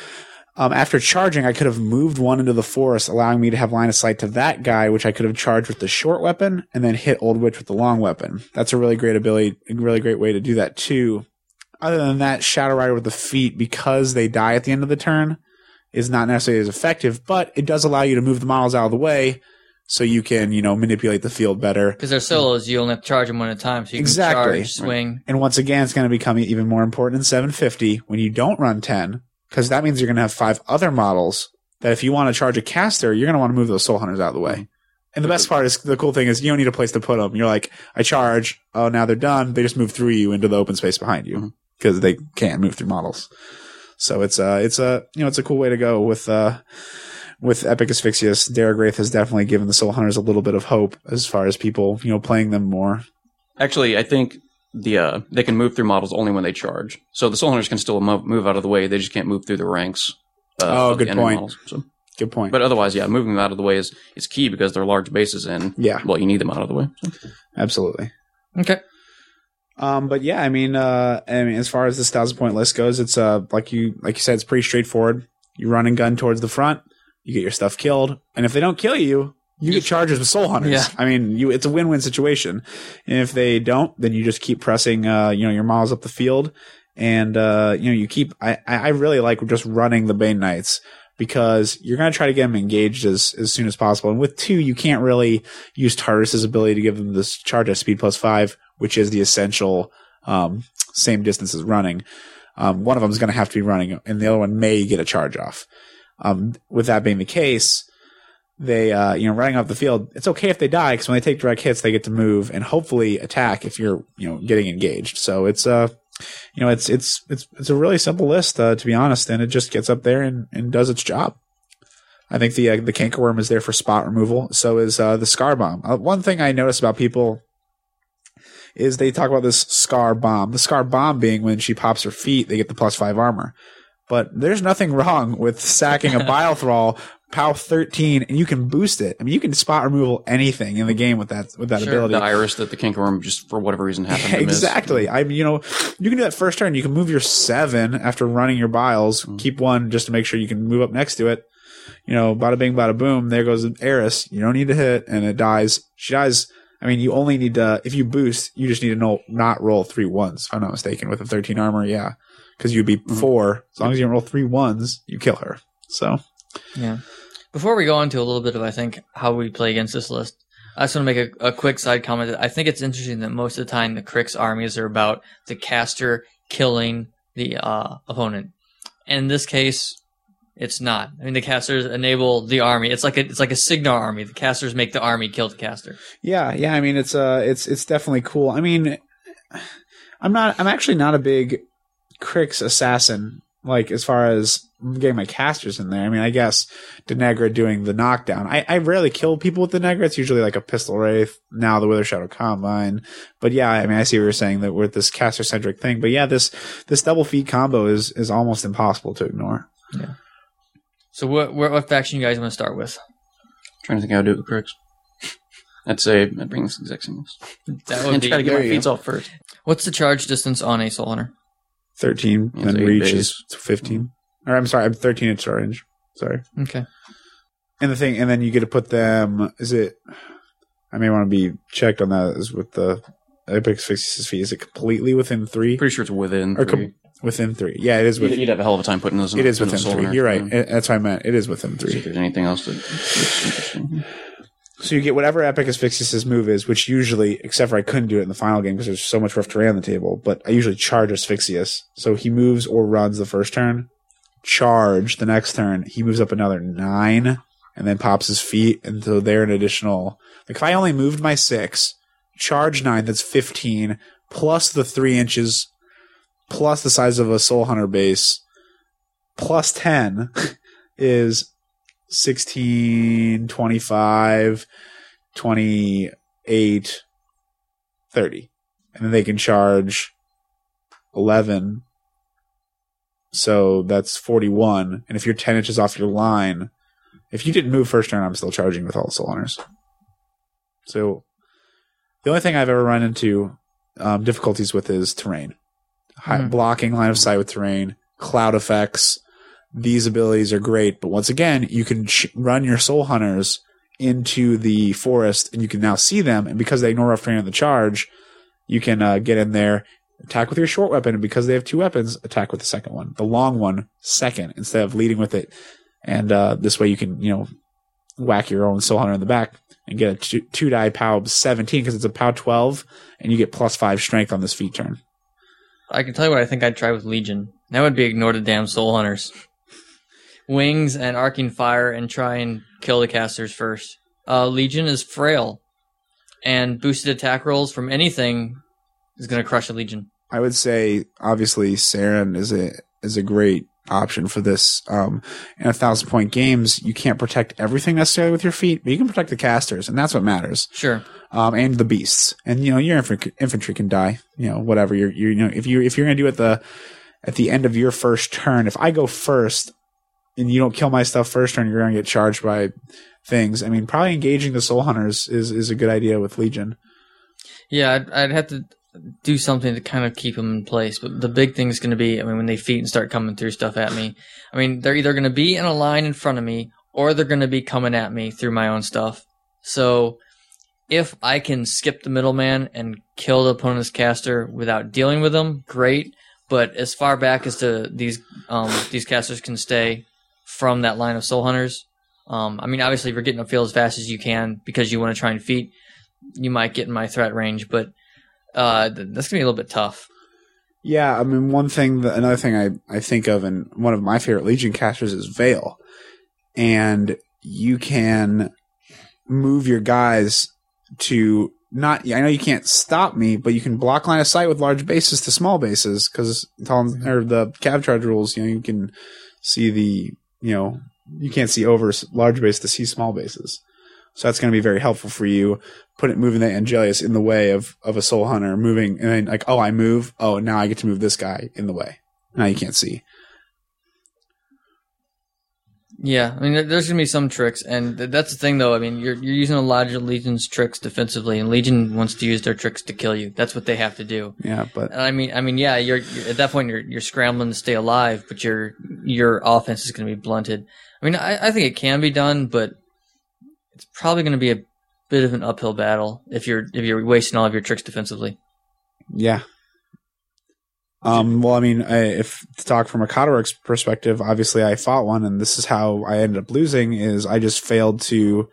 After charging, I could have moved one into the forest, allowing me to have line of sight to that guy, which I could have charged with the short weapon and then hit Old Witch with the long weapon. That's a really great ability, a really great way to do that too. Other than that, Shadow Rider with the feat, because they die at the end of the turn, is not necessarily as effective, but it does allow you to move the models out of the way so you can, manipulate the field better. Because they're solos, you only have to charge them one at a time, so you can charge, swing. And once again, it's going to become even more important in 750 when you don't run 10, because that means you're going to have 5 other models that if you want to charge a caster, you're going to want to move those Soul Hunters out of the way. And the best part is, the cool thing is, you don't need a place to put them. You're like, I charge, oh, now they're done. They just move through you into the open space behind you because they can't move through models. So it's a cool way to go with Epic Asphyxious. Derek Wraith has definitely given the Soul Hunters a little bit of hope as far as people, playing them more. Actually, I think they can move through models only when they charge. So the Soul Hunters can still move out of the way. They just can't move through the ranks. Good point. Models, so. Good point. But otherwise, yeah, moving them out of the way is key because they're large bases and, well, you need them out of the way. So. Absolutely. Okay. But yeah, I mean, as far as this 1,000-point list goes, it's like you said, it's pretty straightforward. You run and gun towards the front. You get your stuff killed, and if they don't kill you, you get charges with Soul Hunters. Yeah. I mean, it's a win-win situation. And if they don't, then you just keep pressing, your models up the field, and you keep. I really like just running the Bane Knights because you're going to try to get them engaged as soon as possible. And with 2, you can't really use Tardis's ability to give them this charge at speed +5, which is the essential same distance as running. One of them is going to have to be running, and the other one may get a charge off. With that being the case, they, running off the field, it's okay if they die because when they take direct hits, they get to move and hopefully attack if you're, getting engaged. So it's a really simple list, to be honest, and it just gets up there and does its job. I think the Cankerworm is there for spot removal. So is the Scar Bomb. One thing I notice about people is they talk about this Scar Bomb. The Scar Bomb being when she pops her feet, they get the +5 armor. But there's nothing wrong with sacking a Bile Thrall, POW 13, and you can boost it. I mean, you can spot removal anything in the game with that ability. The Iris that the Cankerworm just for whatever reason happened to miss. Exactly. I mean, you can do that first turn. You can move your 7 after running your Biles. Keep 1 just to make sure you can move up next to it. Bada bing, bada boom. There goes Eris. You don't need to hit, and it dies. She dies. I mean, you only need to, if you boost, you just need to not roll 3 1s, if I'm not mistaken, with a 13 armor, yeah. Because you'd be 4. As long as you don't roll 3 1s, you kill her. So, yeah. Before we go on to a little bit of, I think, how we play against this list, I just want to make a quick side comment. I think it's interesting that most of the time the Crix armies are about the caster killing the opponent. And in this case, it's not. I mean, the casters enable the army. It's like a Signar army. The casters make the army kill the caster. Yeah. I mean, it's definitely cool. I mean, I'm actually not a big Crix assassin, like as far as getting my casters in there. I mean, I guess Denegra doing the knockdown. I rarely kill people with Denegra. It's usually like a Pistol Wraith, now the Wither Shadow Combine. But yeah, I mean, I see what you're saying that with this caster centric thing. But yeah, this double feat combo is almost impossible to ignore. Yeah. So what faction you guys want to start with? Trying to think how to do it with Crix. I'd say I'd bring this exact same list. That would And be. try to get my there you feet go. off first. What's the charge distance on a Soul Hunter? 13, Yeah, then it's 8 reach days. is 15. Or I'm sorry, I'm 13 inch range. Sorry. Okay. And then you get to put them. Is it? I may want to be checked on that. Is with the Epic Asphyxious feat? Is it completely within 3? Pretty sure it's within Or 3. within 3. Yeah, it is You'd, within. you'd have a hell of a time putting those in. It is in the within Soul 3. Hunter. You're right. Yeah. That's what I meant. It is within See if 3. there's anything else that looks interesting. So you get whatever Epic Asphyxious move is, which usually, except for I couldn't do it in the final game because there's so much rough terrain on the table, but I usually charge Asphyxious. So he moves or runs the first turn, charge the next turn, he moves up another 9, and then pops his feet, and so they're an additional... Like if I only moved my 6, charge 9, that's 15, plus the 3 inches, plus the size of a Soul Hunter base, plus 10 is 16, 25, 28, 30. And then they can charge 11. So that's 41. And if you're 10 inches off your line, if you didn't move first turn, I'm still charging with all the Soul Hunters. So the only thing I've ever run into difficulties with is terrain. Blocking line of sight with terrain, cloud effects. These abilities are great, but once again, you can run your Soul Hunters into the forest, and you can now see them, and because they ignore rough terrain on the charge, you can get in there, attack with your short weapon, and because they have 2 weapons, attack with the second one. The long one, second, instead of leading with it. And this way you can, whack your own Soul Hunter in the back and get a 2-die POW 17, because it's a POW 12, and you get plus 5 strength on this feat turn. I can tell you what I think I'd try with Legion. That would be ignore the damn Soul Hunters. Wings and arcing fire and try and kill the casters first. Legion is frail, and boosted attack rolls from anything is going to crush a Legion. I would say, obviously, Saren is a great option for this. In 1,000-point games, you can't protect everything necessarily with your feet, but you can protect the casters, and that's what matters. Sure. And the beasts, and your infantry can die. Whatever if you're going to do it at the end of your first turn. If I go first and you don't kill my stuff first turn, you're going to get charged by things. I mean, probably engaging the Soul Hunters is a good idea with Legion. Yeah, I'd have to do something to kind of keep them in place. But the big thing is going to be, when they feet and start coming through stuff at me, they're either going to be in a line in front of me or they're going to be coming at me through my own stuff. So if I can skip the middleman and kill the opponent's caster without dealing with them, great. But as far back as to these casters can stay from that line of Soul Hunters, obviously if you're getting upfield as fast as you can because you want to try and feat, you might get in my threat range, but that's going to be a little bit tough. Yeah, another thing I think of, and one of my favorite Legion casters is Veil. And you can move your guys to I know you can't stop me, but you can block line of sight with large bases to small bases, because the cav charge rules, you can see you can't see over large base to see small bases. So that's going to be very helpful for you. Moving the Angelius in the way of a Soul Hunter moving, and then I move. Oh, now I get to move this guy in the way. Now you can't see. Yeah, there's going to be some tricks, and that's the thing, though. You're using a lot of Legion's tricks defensively, and Legion wants to use their tricks to kill you. That's what they have to do. Yeah, but and yeah, you're at that point you're scrambling to stay alive, but your offense is going to be blunted. I think it can be done, but it's probably going to be a bit of an uphill battle if you're wasting all of your tricks defensively. Yeah. If to talk from a Coderworks perspective, obviously I fought one, and this is how I ended up losing. Is I just failed to,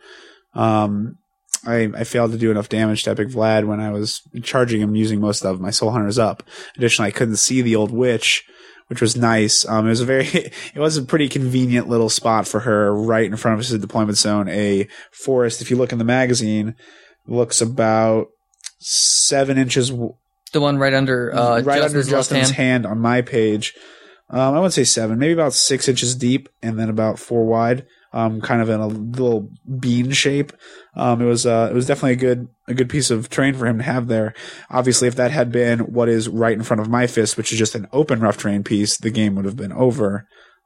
I failed to do enough damage to Epic Vlad when I was charging him using most of my Soul Hunters up. Additionally, I couldn't see the old witch, which was nice. It was a pretty convenient little spot for her right in front of us, a deployment zone. A forest, if you look in the magazine, looks about 7 inches. The one right under Justin's hand on my page. I wouldn't say 7, maybe about 6 inches deep, and then about 4 wide. Kind of in a little bean shape. It was definitely a good piece of terrain for him to have there. Obviously, if that had been what is right in front of my fist, which is just an open rough terrain piece, the game would have been over.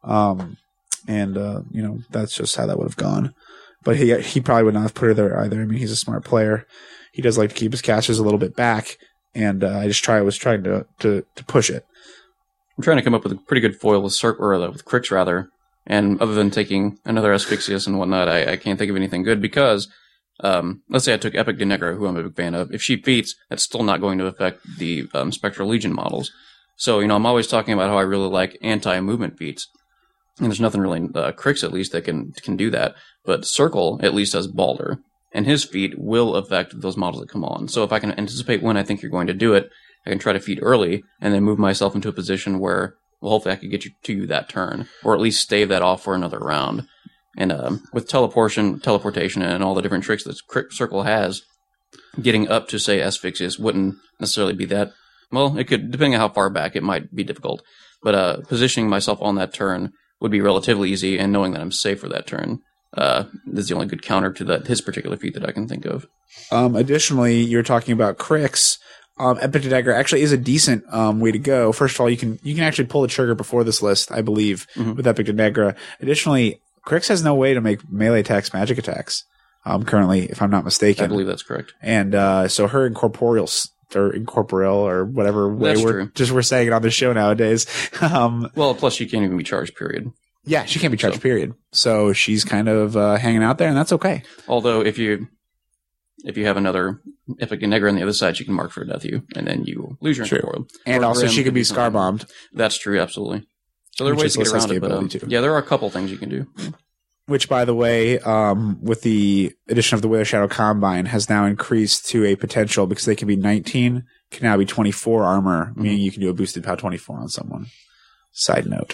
That's just how that would have gone. But he probably would not have put her there either. I mean, he's a smart player. He does like to keep his casters a little bit back, and I was trying to push it. I'm trying to come up with a pretty good foil with with Crix rather, and other than taking another Asphyxious and whatnot, I can't think of anything good because let's say I took Epic Denegra, who I'm a big fan of. If she feats, that's still not going to affect the Spectral Legion models. So, I'm always talking about how I really like anti-movement feats. And there's nothing really, Crix at least, that can do that. But Circle at least has Balder. And his feat will affect those models that come on. So if I can anticipate when I think you're going to do it, I can try to feat early and then move myself into a position where, well, hopefully I could get you to that turn. Or at least stave that off for another round. And with teleportation, and all the different tricks that Circle has, getting up to, say, Asphyxious wouldn't necessarily be that... Well, it could, depending on how far back, it might be difficult. But positioning myself on that turn would be relatively easy, and knowing that I'm safe for that turn is the only good counter to his particular feat that I can think of. Additionally, you're talking about Crix. Epic Denegra actually is a decent way to go. First of all, you can actually pull the trigger before this list, I believe, with Epic Denegra. Additionally, Crix has no way to make melee attacks magic attacks currently, if I'm not mistaken. I believe that's correct. And so her incorporeal or whatever way we're saying it on the show nowadays. Well, plus she can't even be charged, period. Yeah, she can't be charged, period. So she's kind of hanging out there, and that's okay. Although if you have another Epic Denegra on the other side, she can mark for death you, and then you lose your incorporeal. And also she could be scar bombed. That's true, absolutely. So there are ways to get around it, but yeah, there are a couple things you can do. Which, by the way, with the addition of the Wither Shadow Combine, has now increased to a potential, because they can be 19, can now be 24 armor, meaning you can do a boosted POW 24 on someone. Side note.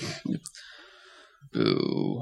Boo.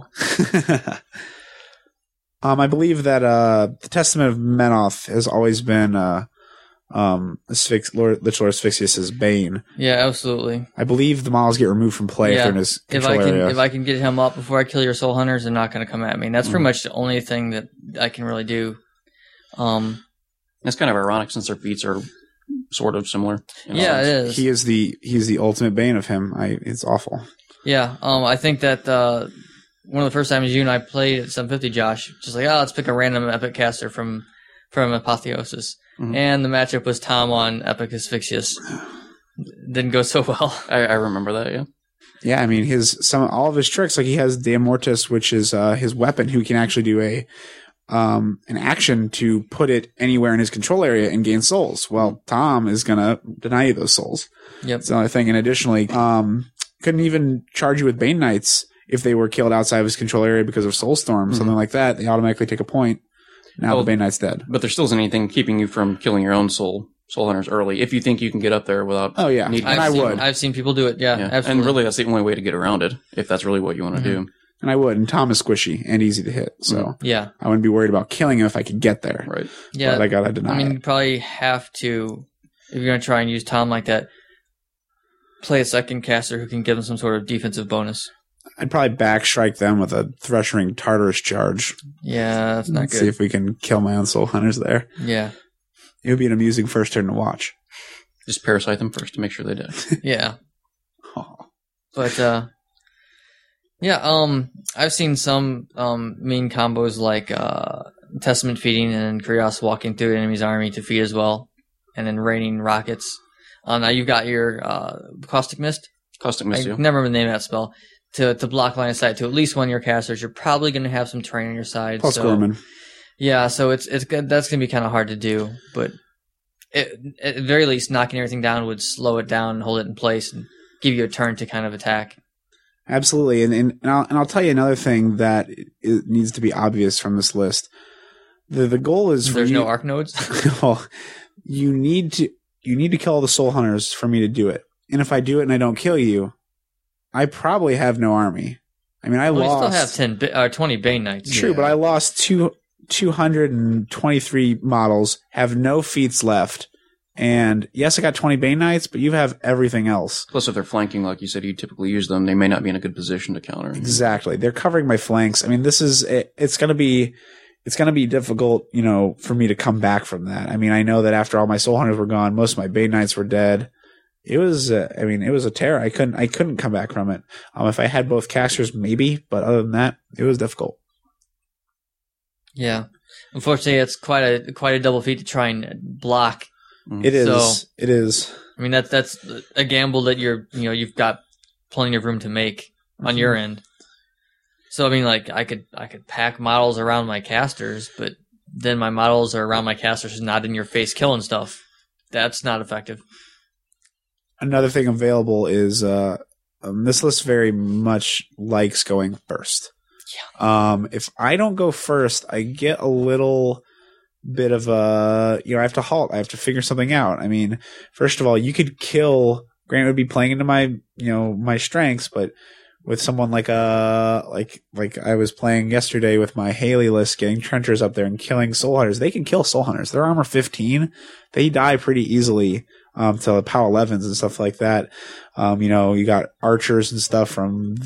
I believe that the Testament of Menoth has always been Lich Lord Asphyxious' bane. Yeah, absolutely. I believe the models get removed from play if they're in his control area. If I can get him up before I kill your Soul Hunters, they're not going to come at me. And that's pretty much the only thing that I can really do. It's kind of ironic since their feats are sort of similar. Yeah, it is. He's the ultimate bane of him. It's awful. Yeah, I think that one of the first times you and I played at 750, Josh, just like, let's pick a random epic caster from Apotheosis. Mm-hmm. And the matchup was Tom on Epic Asphyxious. Didn't go so well. I remember that, yeah. Yeah, I mean, all of his tricks, like he has the Immortus, which is his weapon, who can actually do an action to put it anywhere in his control area and gain souls. Well, Tom is going to deny you those souls. Yep. That's the only thing. And additionally, couldn't even charge you with Bane Knights if they were killed outside of his control area because of Soulstorm, something like that. They automatically take a point. Now the Bane Knight's dead. But there still isn't anything keeping you from killing your own Soul Hunters early if you think you can get up there without... Oh, yeah. I've seen people do it. Yeah, absolutely. And really, that's the only way to get around it, if that's really what you want to do. And I would. And Tom is squishy and easy to hit. So yeah, I wouldn't be worried about killing him if I could get there. Right. Yeah. But I got to deny you probably have to, if you're going to try and use Tom like that, play a second caster who can give him some sort of defensive bonus. I'd probably backstrike them with a Threshing Tartarus charge. Yeah, that's not good. See if we can kill my own Soul Hunters there. Yeah. It would be an amusing first turn to watch. Just parasite them first to make sure they die. Yeah. But, I've seen some mean combos like Testament feeding and Krios walking through an enemy's army to feed as well, and then raining rockets. Now you've got your Caustic Mist. Caustic Mist, I never remember the name of that spell. To block line of sight to at least one of your casters, you're probably going to have some terrain on your side. Plus Gorman. Yeah, so it's good. That's going to be kind of hard to do, but at the very least, knocking everything down would slow it down and hold it in place and give you a turn to kind of attack. Absolutely, and I'll tell you another thing that it needs to be obvious from this list. The goal is there's no arc nodes. Well, you need to kill all the Soul Hunters for me to do it, and if I do it and I don't kill you, I probably have no army. I mean, lost. You still have 20 Bane Knights. True, but I lost 223 models, have no feats left, and yes, I got 20 Bane Knights, but you have everything else. Plus, if they're flanking, like you said, you typically use them. They may not be in a good position to counter. Exactly, they're covering my flanks. I mean, it's going to be difficult, for me to come back from that. I mean, I know that after all my Soul Hunters were gone, most of my Bane Knights were dead. it was a tear. I couldn't come back from it. If I had both casters, maybe, but other than that, it was difficult. Yeah. Unfortunately, it's quite a double feat to try and block. It is. So, it is. I mean, that's a gamble that you've got plenty of room to make on your end. So I mean, like I could pack models around my casters, but then my models are around my casters, not in your face killing stuff. That's not effective. Another thing available is this list very much likes going first. Yeah. If I don't go first, I get a little bit of I have to halt. I have to figure something out. I mean, first of all, you could kill. Grant would be playing into my my strengths, but with someone like I was playing yesterday with my Haley list, getting trenchers up there and killing soul hunters, they can kill soul hunters. They're armor 15. They die pretty easily. To POW 11s and stuff like that. You got archers and stuff from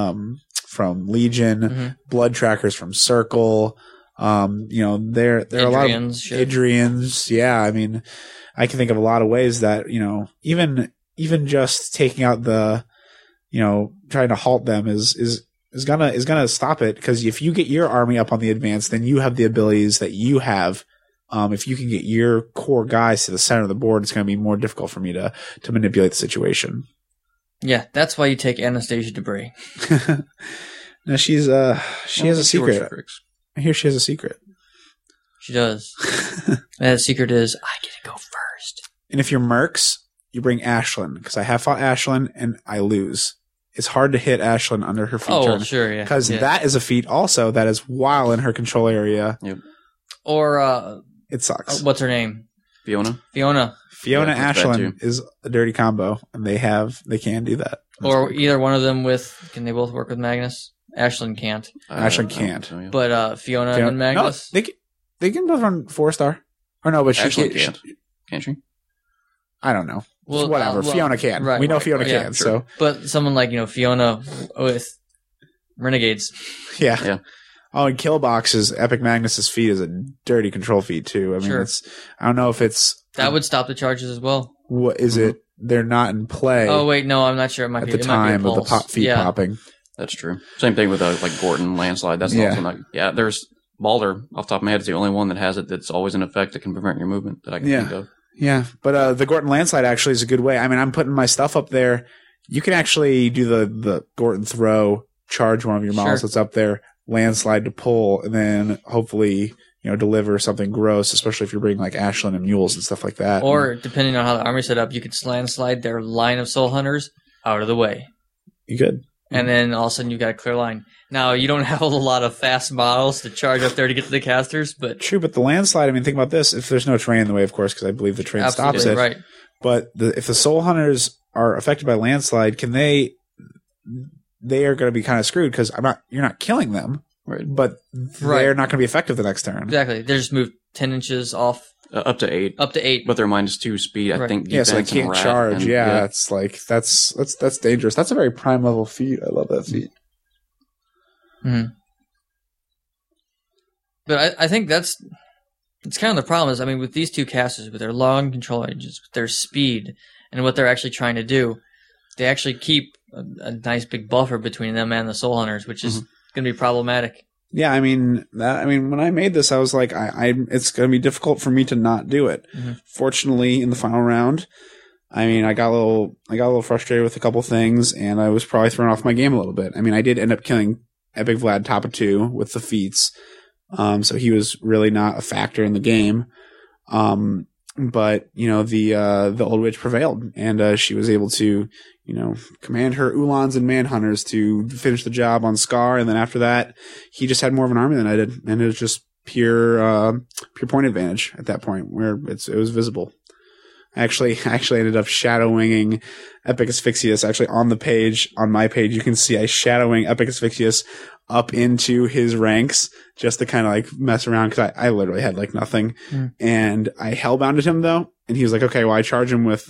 Legion, blood trackers from Circle. There are a lot of Adrians. Yeah. I mean, I can think of a lot of ways that, even just taking out the, trying to halt them is gonna stop it. Cause if you get your army up on the advance, then you have the abilities that you have. If you can get your core guys to the center of the board, it's going to be more difficult for me to manipulate the situation. Yeah, that's why you take Anastasia Debris. No, she has a secret. I hear she has a secret. She does. And the secret is, I get to go first. And if you're Mercs, you bring Ashlyn, because I have fought Ashlyn and I lose. It's hard to hit Ashlyn under her feat turn. Oh, sure, yeah. Because that is a feat also that is while in her control area. Yep. Or it sucks. What's her name? Fiona Ashlyn is a dirty combo, and they can do that. Or either one of them can they both work with Magnus? Ashlyn can't. Ashlyn can't. So, yeah. But Fiona and Magnus? No, they can both run 4-star. Or no, but Ashlyn can't. Can't she? I don't know. Well, whatever. Fiona can. Right, we know Fiona can. Sure. So, but someone like Fiona with Renegades. Yeah. Oh, and Killbox's Epic Magnus's feat is a dirty control feat too. I mean, I don't know if it's that would stop the charges as well. What is it? They're not in play. Oh wait, no, I'm not sure. It might at be the time of the feat popping. That's true. Same thing with like Gordon Landslide. That's also not. Yeah, there's Balder off the top of my head is the only one that has it that's always in effect that can prevent your movement that I can think of. Yeah, but the Gordon Landslide actually is a good way. I mean, I'm putting my stuff up there. You can actually do the Gordon throw, charge one of your models that's up there, landslide to pull, and then hopefully deliver something gross, especially if you're bringing like Ashlyn and mules and stuff like that. Or depending on how the army's set up, you could landslide their line of soul hunters out of the way. You could. And then all of a sudden you've got a clear line. Now, you don't have a lot of fast models to charge up there to get to the casters, but... True, but the landslide, I mean, think about this. If there's no terrain in the way, of course, because I believe the terrain stops it. Right. But if the soul hunters are affected by landslide, they are going to be kind of screwed because you're not killing them, right? But they're not going to be effective the next turn. Exactly. They just moved 10 inches off. Up to 8. Up to 8. But they're -2 speed, I think. Yeah, so they can't charge. It's like that's dangerous. That's a very prime level feat. I love that feat. Mm-hmm. But I think it's kind of the problem is, I mean, with these two casters, with their long control ranges, with their speed, and what they're actually trying to do, they actually keep a nice big buffer between them and the soul hunters, which is going to be problematic. Yeah, I mean, when I made this, I was like, it's going to be difficult for me to not do it. Mm-hmm. Fortunately, in the final round, I mean, I got a little frustrated with a couple things, and I was probably thrown off my game a little bit. I mean, I did end up killing Epic Vlad top of 2 with the feats, so he was really not a factor in the game. But the old witch prevailed, and she was able to command her Ulans and Manhunters to finish the job on Scar, and then after that, he just had more of an army than I did, and it was just pure point advantage at that point where it was visible. I actually ended up shadowwinging Epic Asphyxius. Actually, on my page, you can see I shadowing Epic Asphyxius up into his ranks just to kind of like mess around because I literally had like nothing. And I hellbounded him though, and he was like, okay, well, I charge him with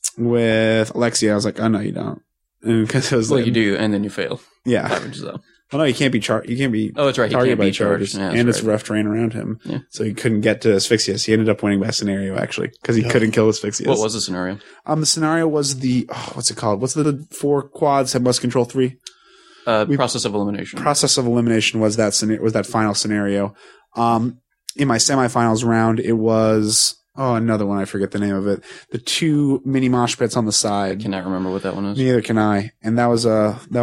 Alexia. I was like, oh no, you don't. Because it was you do, and then you fail. Yeah. Averages up. Well, no, you can't be You can't be. Oh, that's right. He targeted can't by be charges, charged. Yeah, and that's it's right. rough terrain around him, Yeah. so he couldn't get to Asphyxious. He ended up winning by scenario actually because he couldn't kill Asphyxious. What was the scenario? The scenario was what's it called? What's the 4 quads that must control 3? Process of elimination. Process of elimination was that final scenario. In my semifinals round, it was another one. I forget the name of it. The 2 mini mosh pits on the side. Cannot remember what that one is. Neither can I. And that was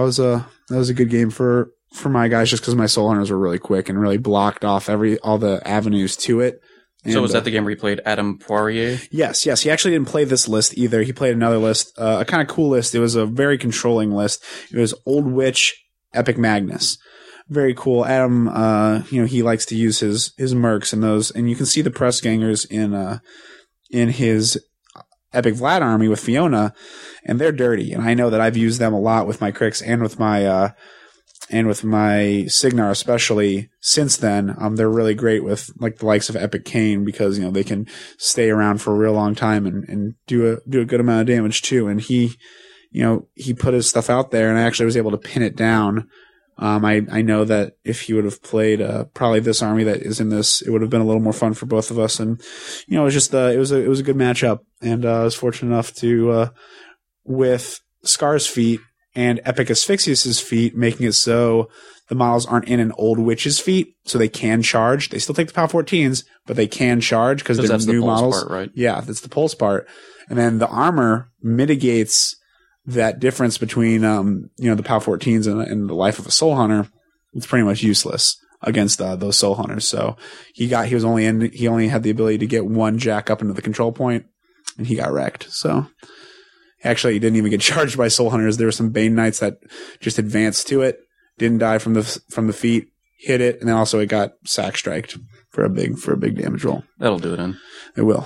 a good game for my guys, just because my soul hunters were really quick and really blocked off all the avenues to it. And, So was that the game where you played Adam Poirier? Yes. He actually didn't play this list either. He played another list, a kind of cool list. It was a very controlling list. It was Old Witch, Epic Magnus. Very cool. Adam, he likes to use his mercs and those, and you can see the press gangers in his Epic Vlad army with Fiona, and they're dirty. And I know that I've used them a lot with my Crix and with my Signar, especially since then. They're really great with like the likes of Epic Kane because, they can stay around for a real long time and do a good amount of damage too. And he put his stuff out there, and I actually was able to pin it down. I know that if he would have played probably this army that is in this, it would have been a little more fun for both of us. And it was just it was a good matchup, and I was fortunate enough to with Scar's feat and Epic Asphyxius's feat, making it so the models aren't in an Old Witch's feat, so they can charge. They still take the POW 14s, but they can charge because they're that's new the pulse models. part, right? Yeah, that's the pulse part, and then the armor mitigates that difference between the POW 14s and the life of a soul hunter. It's pretty much useless against those soul hunters. So he only had the ability to get 1 jack up into the control point, and he got wrecked. So actually, he didn't even get charged by soul hunters. There were some Bane Knights that just advanced to it, didn't die from the feet, hit it, and then also it got sack striked for a big damage roll. That'll do it in. It will.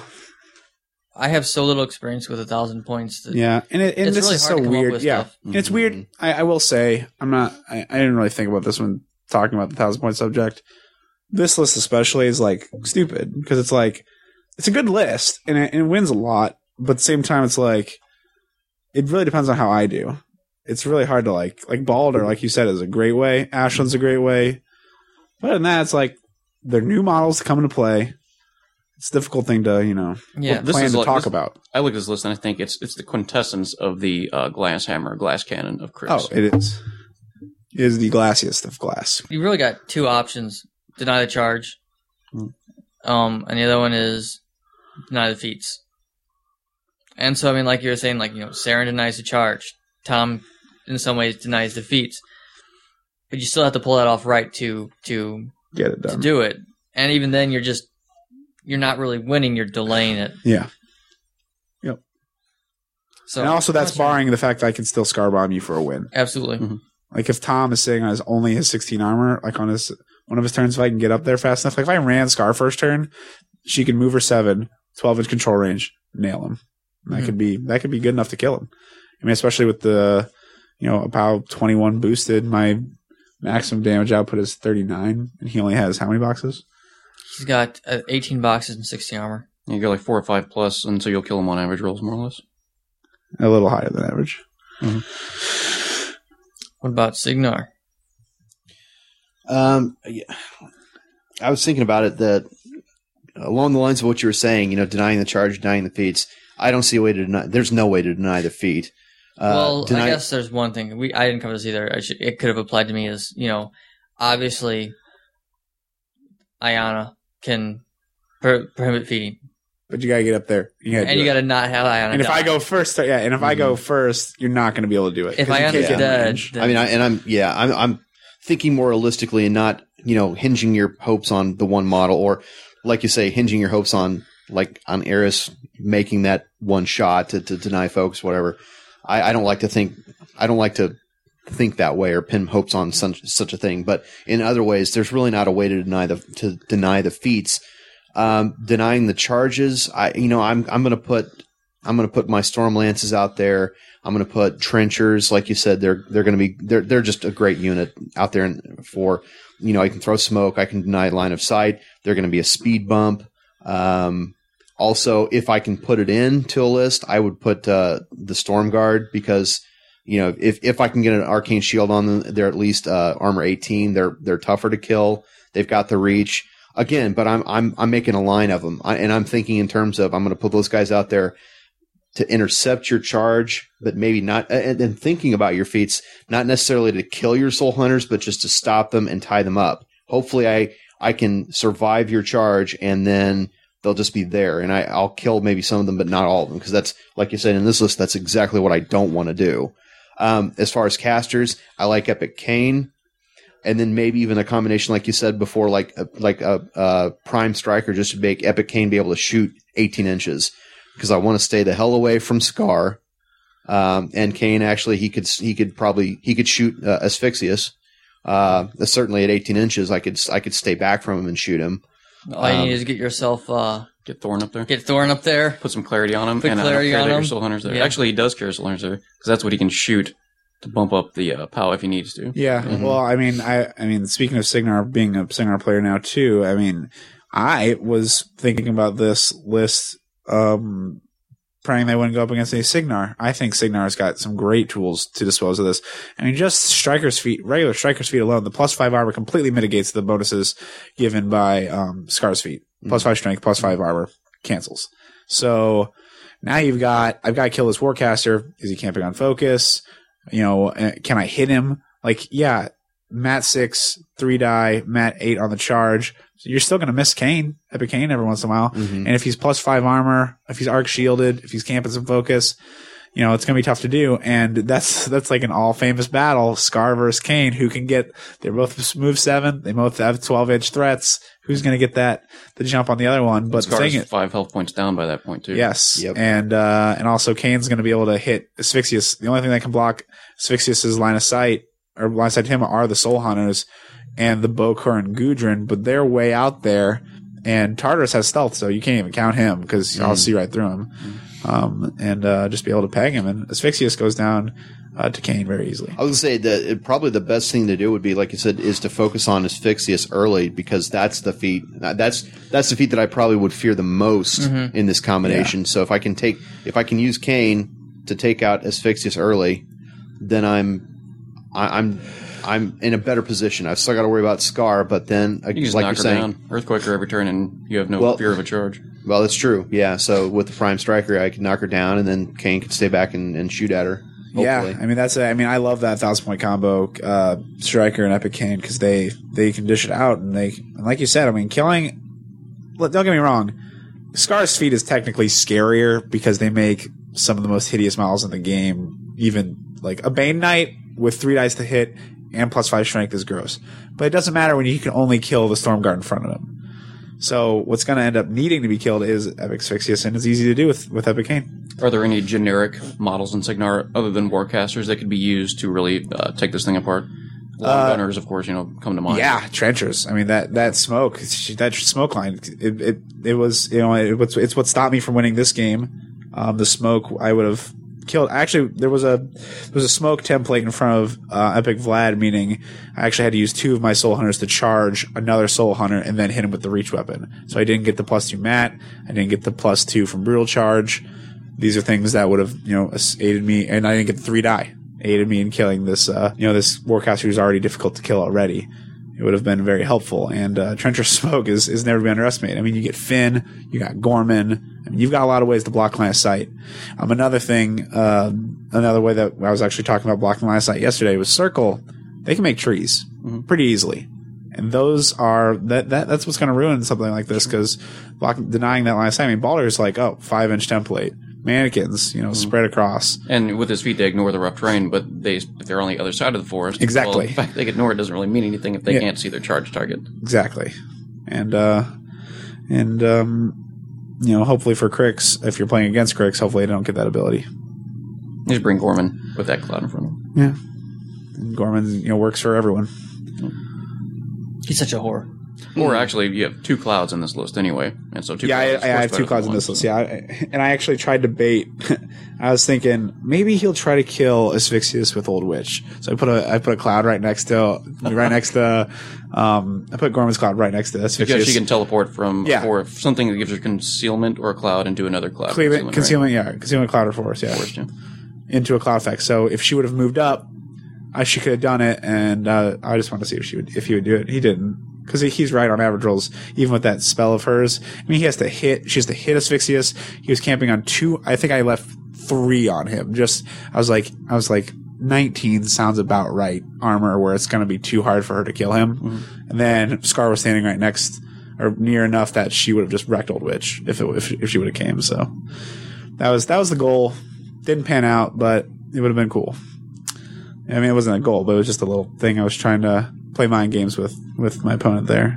I have so little experience with 1,000 points. That Yeah, and it's this really is hard so to come up weird. with Yeah, stuff. And it's weird. I will say, I didn't really think about this when talking about the 1,000-point subject. This list especially is like stupid because it's like it's a good list and it wins a lot, but at the same time it's like it really depends on how I do. It's really hard to like Balder, like you said, is a great way. Ashland's a great way. But other than that, it's like they're new models to come into play. It's a difficult thing to, Yeah. This plan is to like- talk this- about. I look at this list and I think it's the quintessence of the glass hammer, glass cannon of Crix. Oh, it is. It is the glassiest of glass. You really got 2 options: deny the charge, and the other one is deny the feats. And so, like you were saying, Saren denies the charge. Tom, in some ways, denies the feats. But you still have to pull that off right to Get it done. do it. And even then, you're not really winning. You're delaying it. Yeah. So, And also, that's I'm not sure. barring the fact that I can still scar bomb you for a win. Absolutely. Mhm. Like if Tom is sitting on only his 16 armor, like on one of his turns, if I can get up there fast enough, like if I ran Scar first turn, she can move her 7, 12-inch control range, nail him. And that could be good enough to kill him. I mean, especially with the about 21 boosted, my maximum damage output is 39, and he only has how many boxes? He's got 18 boxes and 60 armor. You go like 4 or 5 plus, and so you'll kill him on average rolls, more or less. A little higher than average. What about Signar? I was thinking about it that along the lines of what you were saying, denying the charge, denying the feats. I don't see a way to deny. There's no way to deny the feat. I guess there's one thing. I didn't cover this either. It could have applied to me as, obviously, Ayana can prohibit feeding. But you gotta get up there. You got to not have Ayana And if die. I go first, I go first, you're not going to be able to do it. If 'cause you Ayana's can't get in dead, range. then I'm thinking more realistically and not hinging your hopes on the one model, or like you say, hinging your hopes on Eris making that one shot to deny folks, whatever. I don't like to think that way or pin hopes on such a thing. But in other ways, there's really not a way to deny the feats. Denying the charges, I'm going to put my Storm Lances out there. I'm going to put Trenchers, like you said. They're just a great unit out there for, I can throw smoke. I can deny line of sight. They're going to be a speed bump. Also, if I can put it into a list, I would put the Storm Guard because if I can get an arcane shield on them, they're at least armor 18. They're tougher to kill. They've got the reach again, but I'm making a line of them, and I'm thinking in terms of I'm going to put those guys out there to intercept your charge, but maybe not. And thinking about your feats, not necessarily to kill your soul hunters, but just to stop them and tie them up. Hopefully, I can survive your charge, and then they'll just be there, and I'll kill maybe some of them, but not all of them, because that's, like you said in this list, that's exactly what I don't want to do. As far as casters, I like Epic Kane, and then maybe even a combination, like you said before, like a Prime Striker, just to make Epic Kane be able to shoot 18 inches, because I want to stay the hell away from Scar. And Kane, actually, he could shoot Asphyxious. Certainly at 18 inches, I could stay back from him and shoot him. All you need is get yourself get Thorn up there. Get Thorn up there. Put some clarity on him. Put and clarity I don't care on that him. your soul hunters there. Yeah. Actually, he does carry soul hunters there because that's what he can shoot to bump up the POW if he needs to. Yeah. Mm-hmm. Well, I mean, speaking of Signar, being a Signar player now too, I mean, I was thinking about this list, praying they wouldn't go up against a Signar. I think Signar's got some great tools to dispose of this. I mean, just Striker's Feet, regular Striker's Feet alone, the +5 armor completely mitigates the bonuses given by Scar's Feet. +5 strength, +5 armor cancels. So now I've got to kill this Warcaster. Is he camping on focus? Can I hit him? Like, yeah, Mat 6, 3 die, Mat 8 on the charge. So you're still going to miss Kane, Epic Kane every once in a while. Mm-hmm. And if he's +5 armor, if he's arc shielded, if he's camping some focus, it's going to be tough to do. And that's like an all famous battle, Scar versus Kane, they're both move 7. They both have 12-inch threats. Who's going to get the jump on the other one? But Scar's 5 health points down by that point too. Yes. Yep. And also Kane's going to be able to hit Asphyxious. The only thing that can block Asphyxious' line of sight to him are the Soul Hunters and the Bokor and Gudrun, but they're way out there, and Tartarus has stealth, so you can't even count him because I'll see right through him. And just be able to peg him, and Asphyxious goes down to Kane very easily. I was going to say that probably the best thing to do would be, like you said, is to focus on Asphyxious early, because that's the feat. That's the feat that I probably would fear the most in this combination. Yeah. So if I can use Kane to take out Asphyxious early, then I'm in a better position. I've still got to worry about Scar, but then, you can just like knock you're her saying, down, Earthquaker every turn, and you have no fear of a charge. Well, that's true. Yeah. So with the Prime Striker, I can knock her down, and then Kane can stay back and shoot at her. Hopefully. Yeah, I mean I love that 1,000-point combo, Striker and Epic Kane, because they can dish it out, and like you said, I mean, killing. Don't get me wrong, Scar's Feet is technically scarier because they make some of the most hideous models in the game. Even like a Bane Knight with 3 dice to hit and +5 strength is gross, but it doesn't matter when you can only kill the Stormguard in front of him. So what's going to end up needing to be killed is Epic Asphyxious, and it's easy to do with Epic Kane. Are there any generic models in Signar other than Warcasters that could be used to really take this thing apart? Long gunners, of course, come to mind. Yeah, trenchers. I mean that smoke line. It's what stopped me from winning this game. The smoke I would have killed. Actually, there was a smoke template in front of Epic Vlad, meaning I actually had to use 2 of my Soul Hunters to charge another Soul Hunter and then hit him with the reach weapon. So I didn't get the +2 Mat. I didn't get the +2 from Brutal Charge. These are things that would have aided me, and I didn't get the 3 die. Aided me in killing this this Warcaster who's already difficult to kill already. It would have been very helpful. And Trencher Smoke is never to be underestimated. I mean, you get Finn, you got Gorman. I mean, you've got a lot of ways to block line of sight. Another way that I was actually talking about blocking line of sight yesterday was Circle. They can make trees pretty easily. And those are that's what's going to ruin something like this, because denying that line of sight. I mean, Balder's like, 5-inch template. Mannequins, spread across. And with his feet, they ignore the rough terrain, but if they're on the other side of the forest, exactly. Well, the fact they ignore it doesn't really mean anything if they can't see their charge target. Exactly. And hopefully for Crix, if you're playing against Crix, hopefully they don't get that ability. Just bring Gorman with that cloud in front of him. Yeah. And Gorman, works for everyone. He's such a whore. Or actually, you have 2 clouds in this list anyway, and so 2 clouds. I have 2 clouds in this list. Yeah, and I actually tried to bait. I was thinking maybe he'll try to kill Asphyxious with Old Witch. So I put a cloud right next to I put Gorman's cloud right next to Asphyxious. Because she can teleport from or something that gives her concealment or a cloud into another cloud. Concealment cloud or force. Yeah. into a cloud effect. So if she would have moved up, she could have done it. And I just want to see if he would do it. He didn't, because he's right on average rolls, even with that spell of hers. I mean, she has to hit Asphyxious. He was camping on 2. I think I left 3 on him. I was like 19 sounds about right armor, where it's going to be too hard for her to kill him. Mm-hmm. And then Scar was standing right next or near enough that she would have just wrecked Old Witch if she would have came. So that was the goal. Didn't pan out, but it would have been cool. I mean, it wasn't a goal, but it was just a little thing I was trying to play mind games with my opponent there.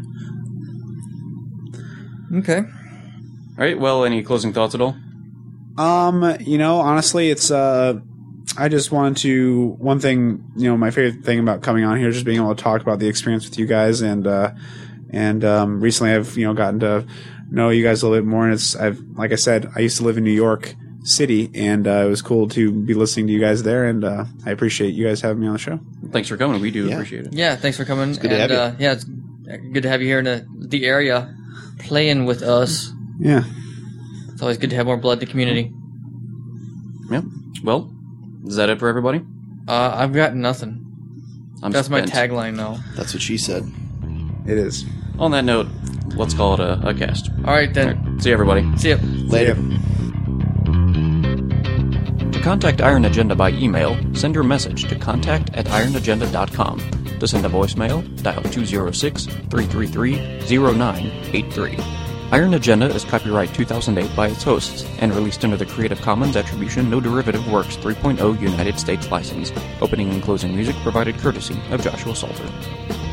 Okay. All right. Well, any closing thoughts at all? Honestly, it's I just wanted to, one thing, my favorite thing about coming on here is just being able to talk about the experience with you guys, and recently I've gotten to know you guys a little bit more, and like I said, I used to live in New York City, and it was cool to be listening to you guys there, and I appreciate you guys having me on the show. Thanks for coming. We do appreciate it. Yeah, thanks for coming. It's good to have you. Yeah, it's good to have you here in the area playing with us. Yeah. It's always good to have more blood in the community. Yeah. Well, is that it for everybody? I've got nothing. That's my tagline now. That's what she said. It is. On that note, let's call it a cast. All right, then. All right. See you, everybody. See ya. Later. To contact Iron Agenda by email, send your message to contact@ironagenda.com. To send a voicemail, dial 206-333-0983. Iron Agenda is copyright 2008 by its hosts and released under the Creative Commons Attribution No Derivative Works 3.0 United States license. Opening and closing music provided courtesy of Joshua Salter.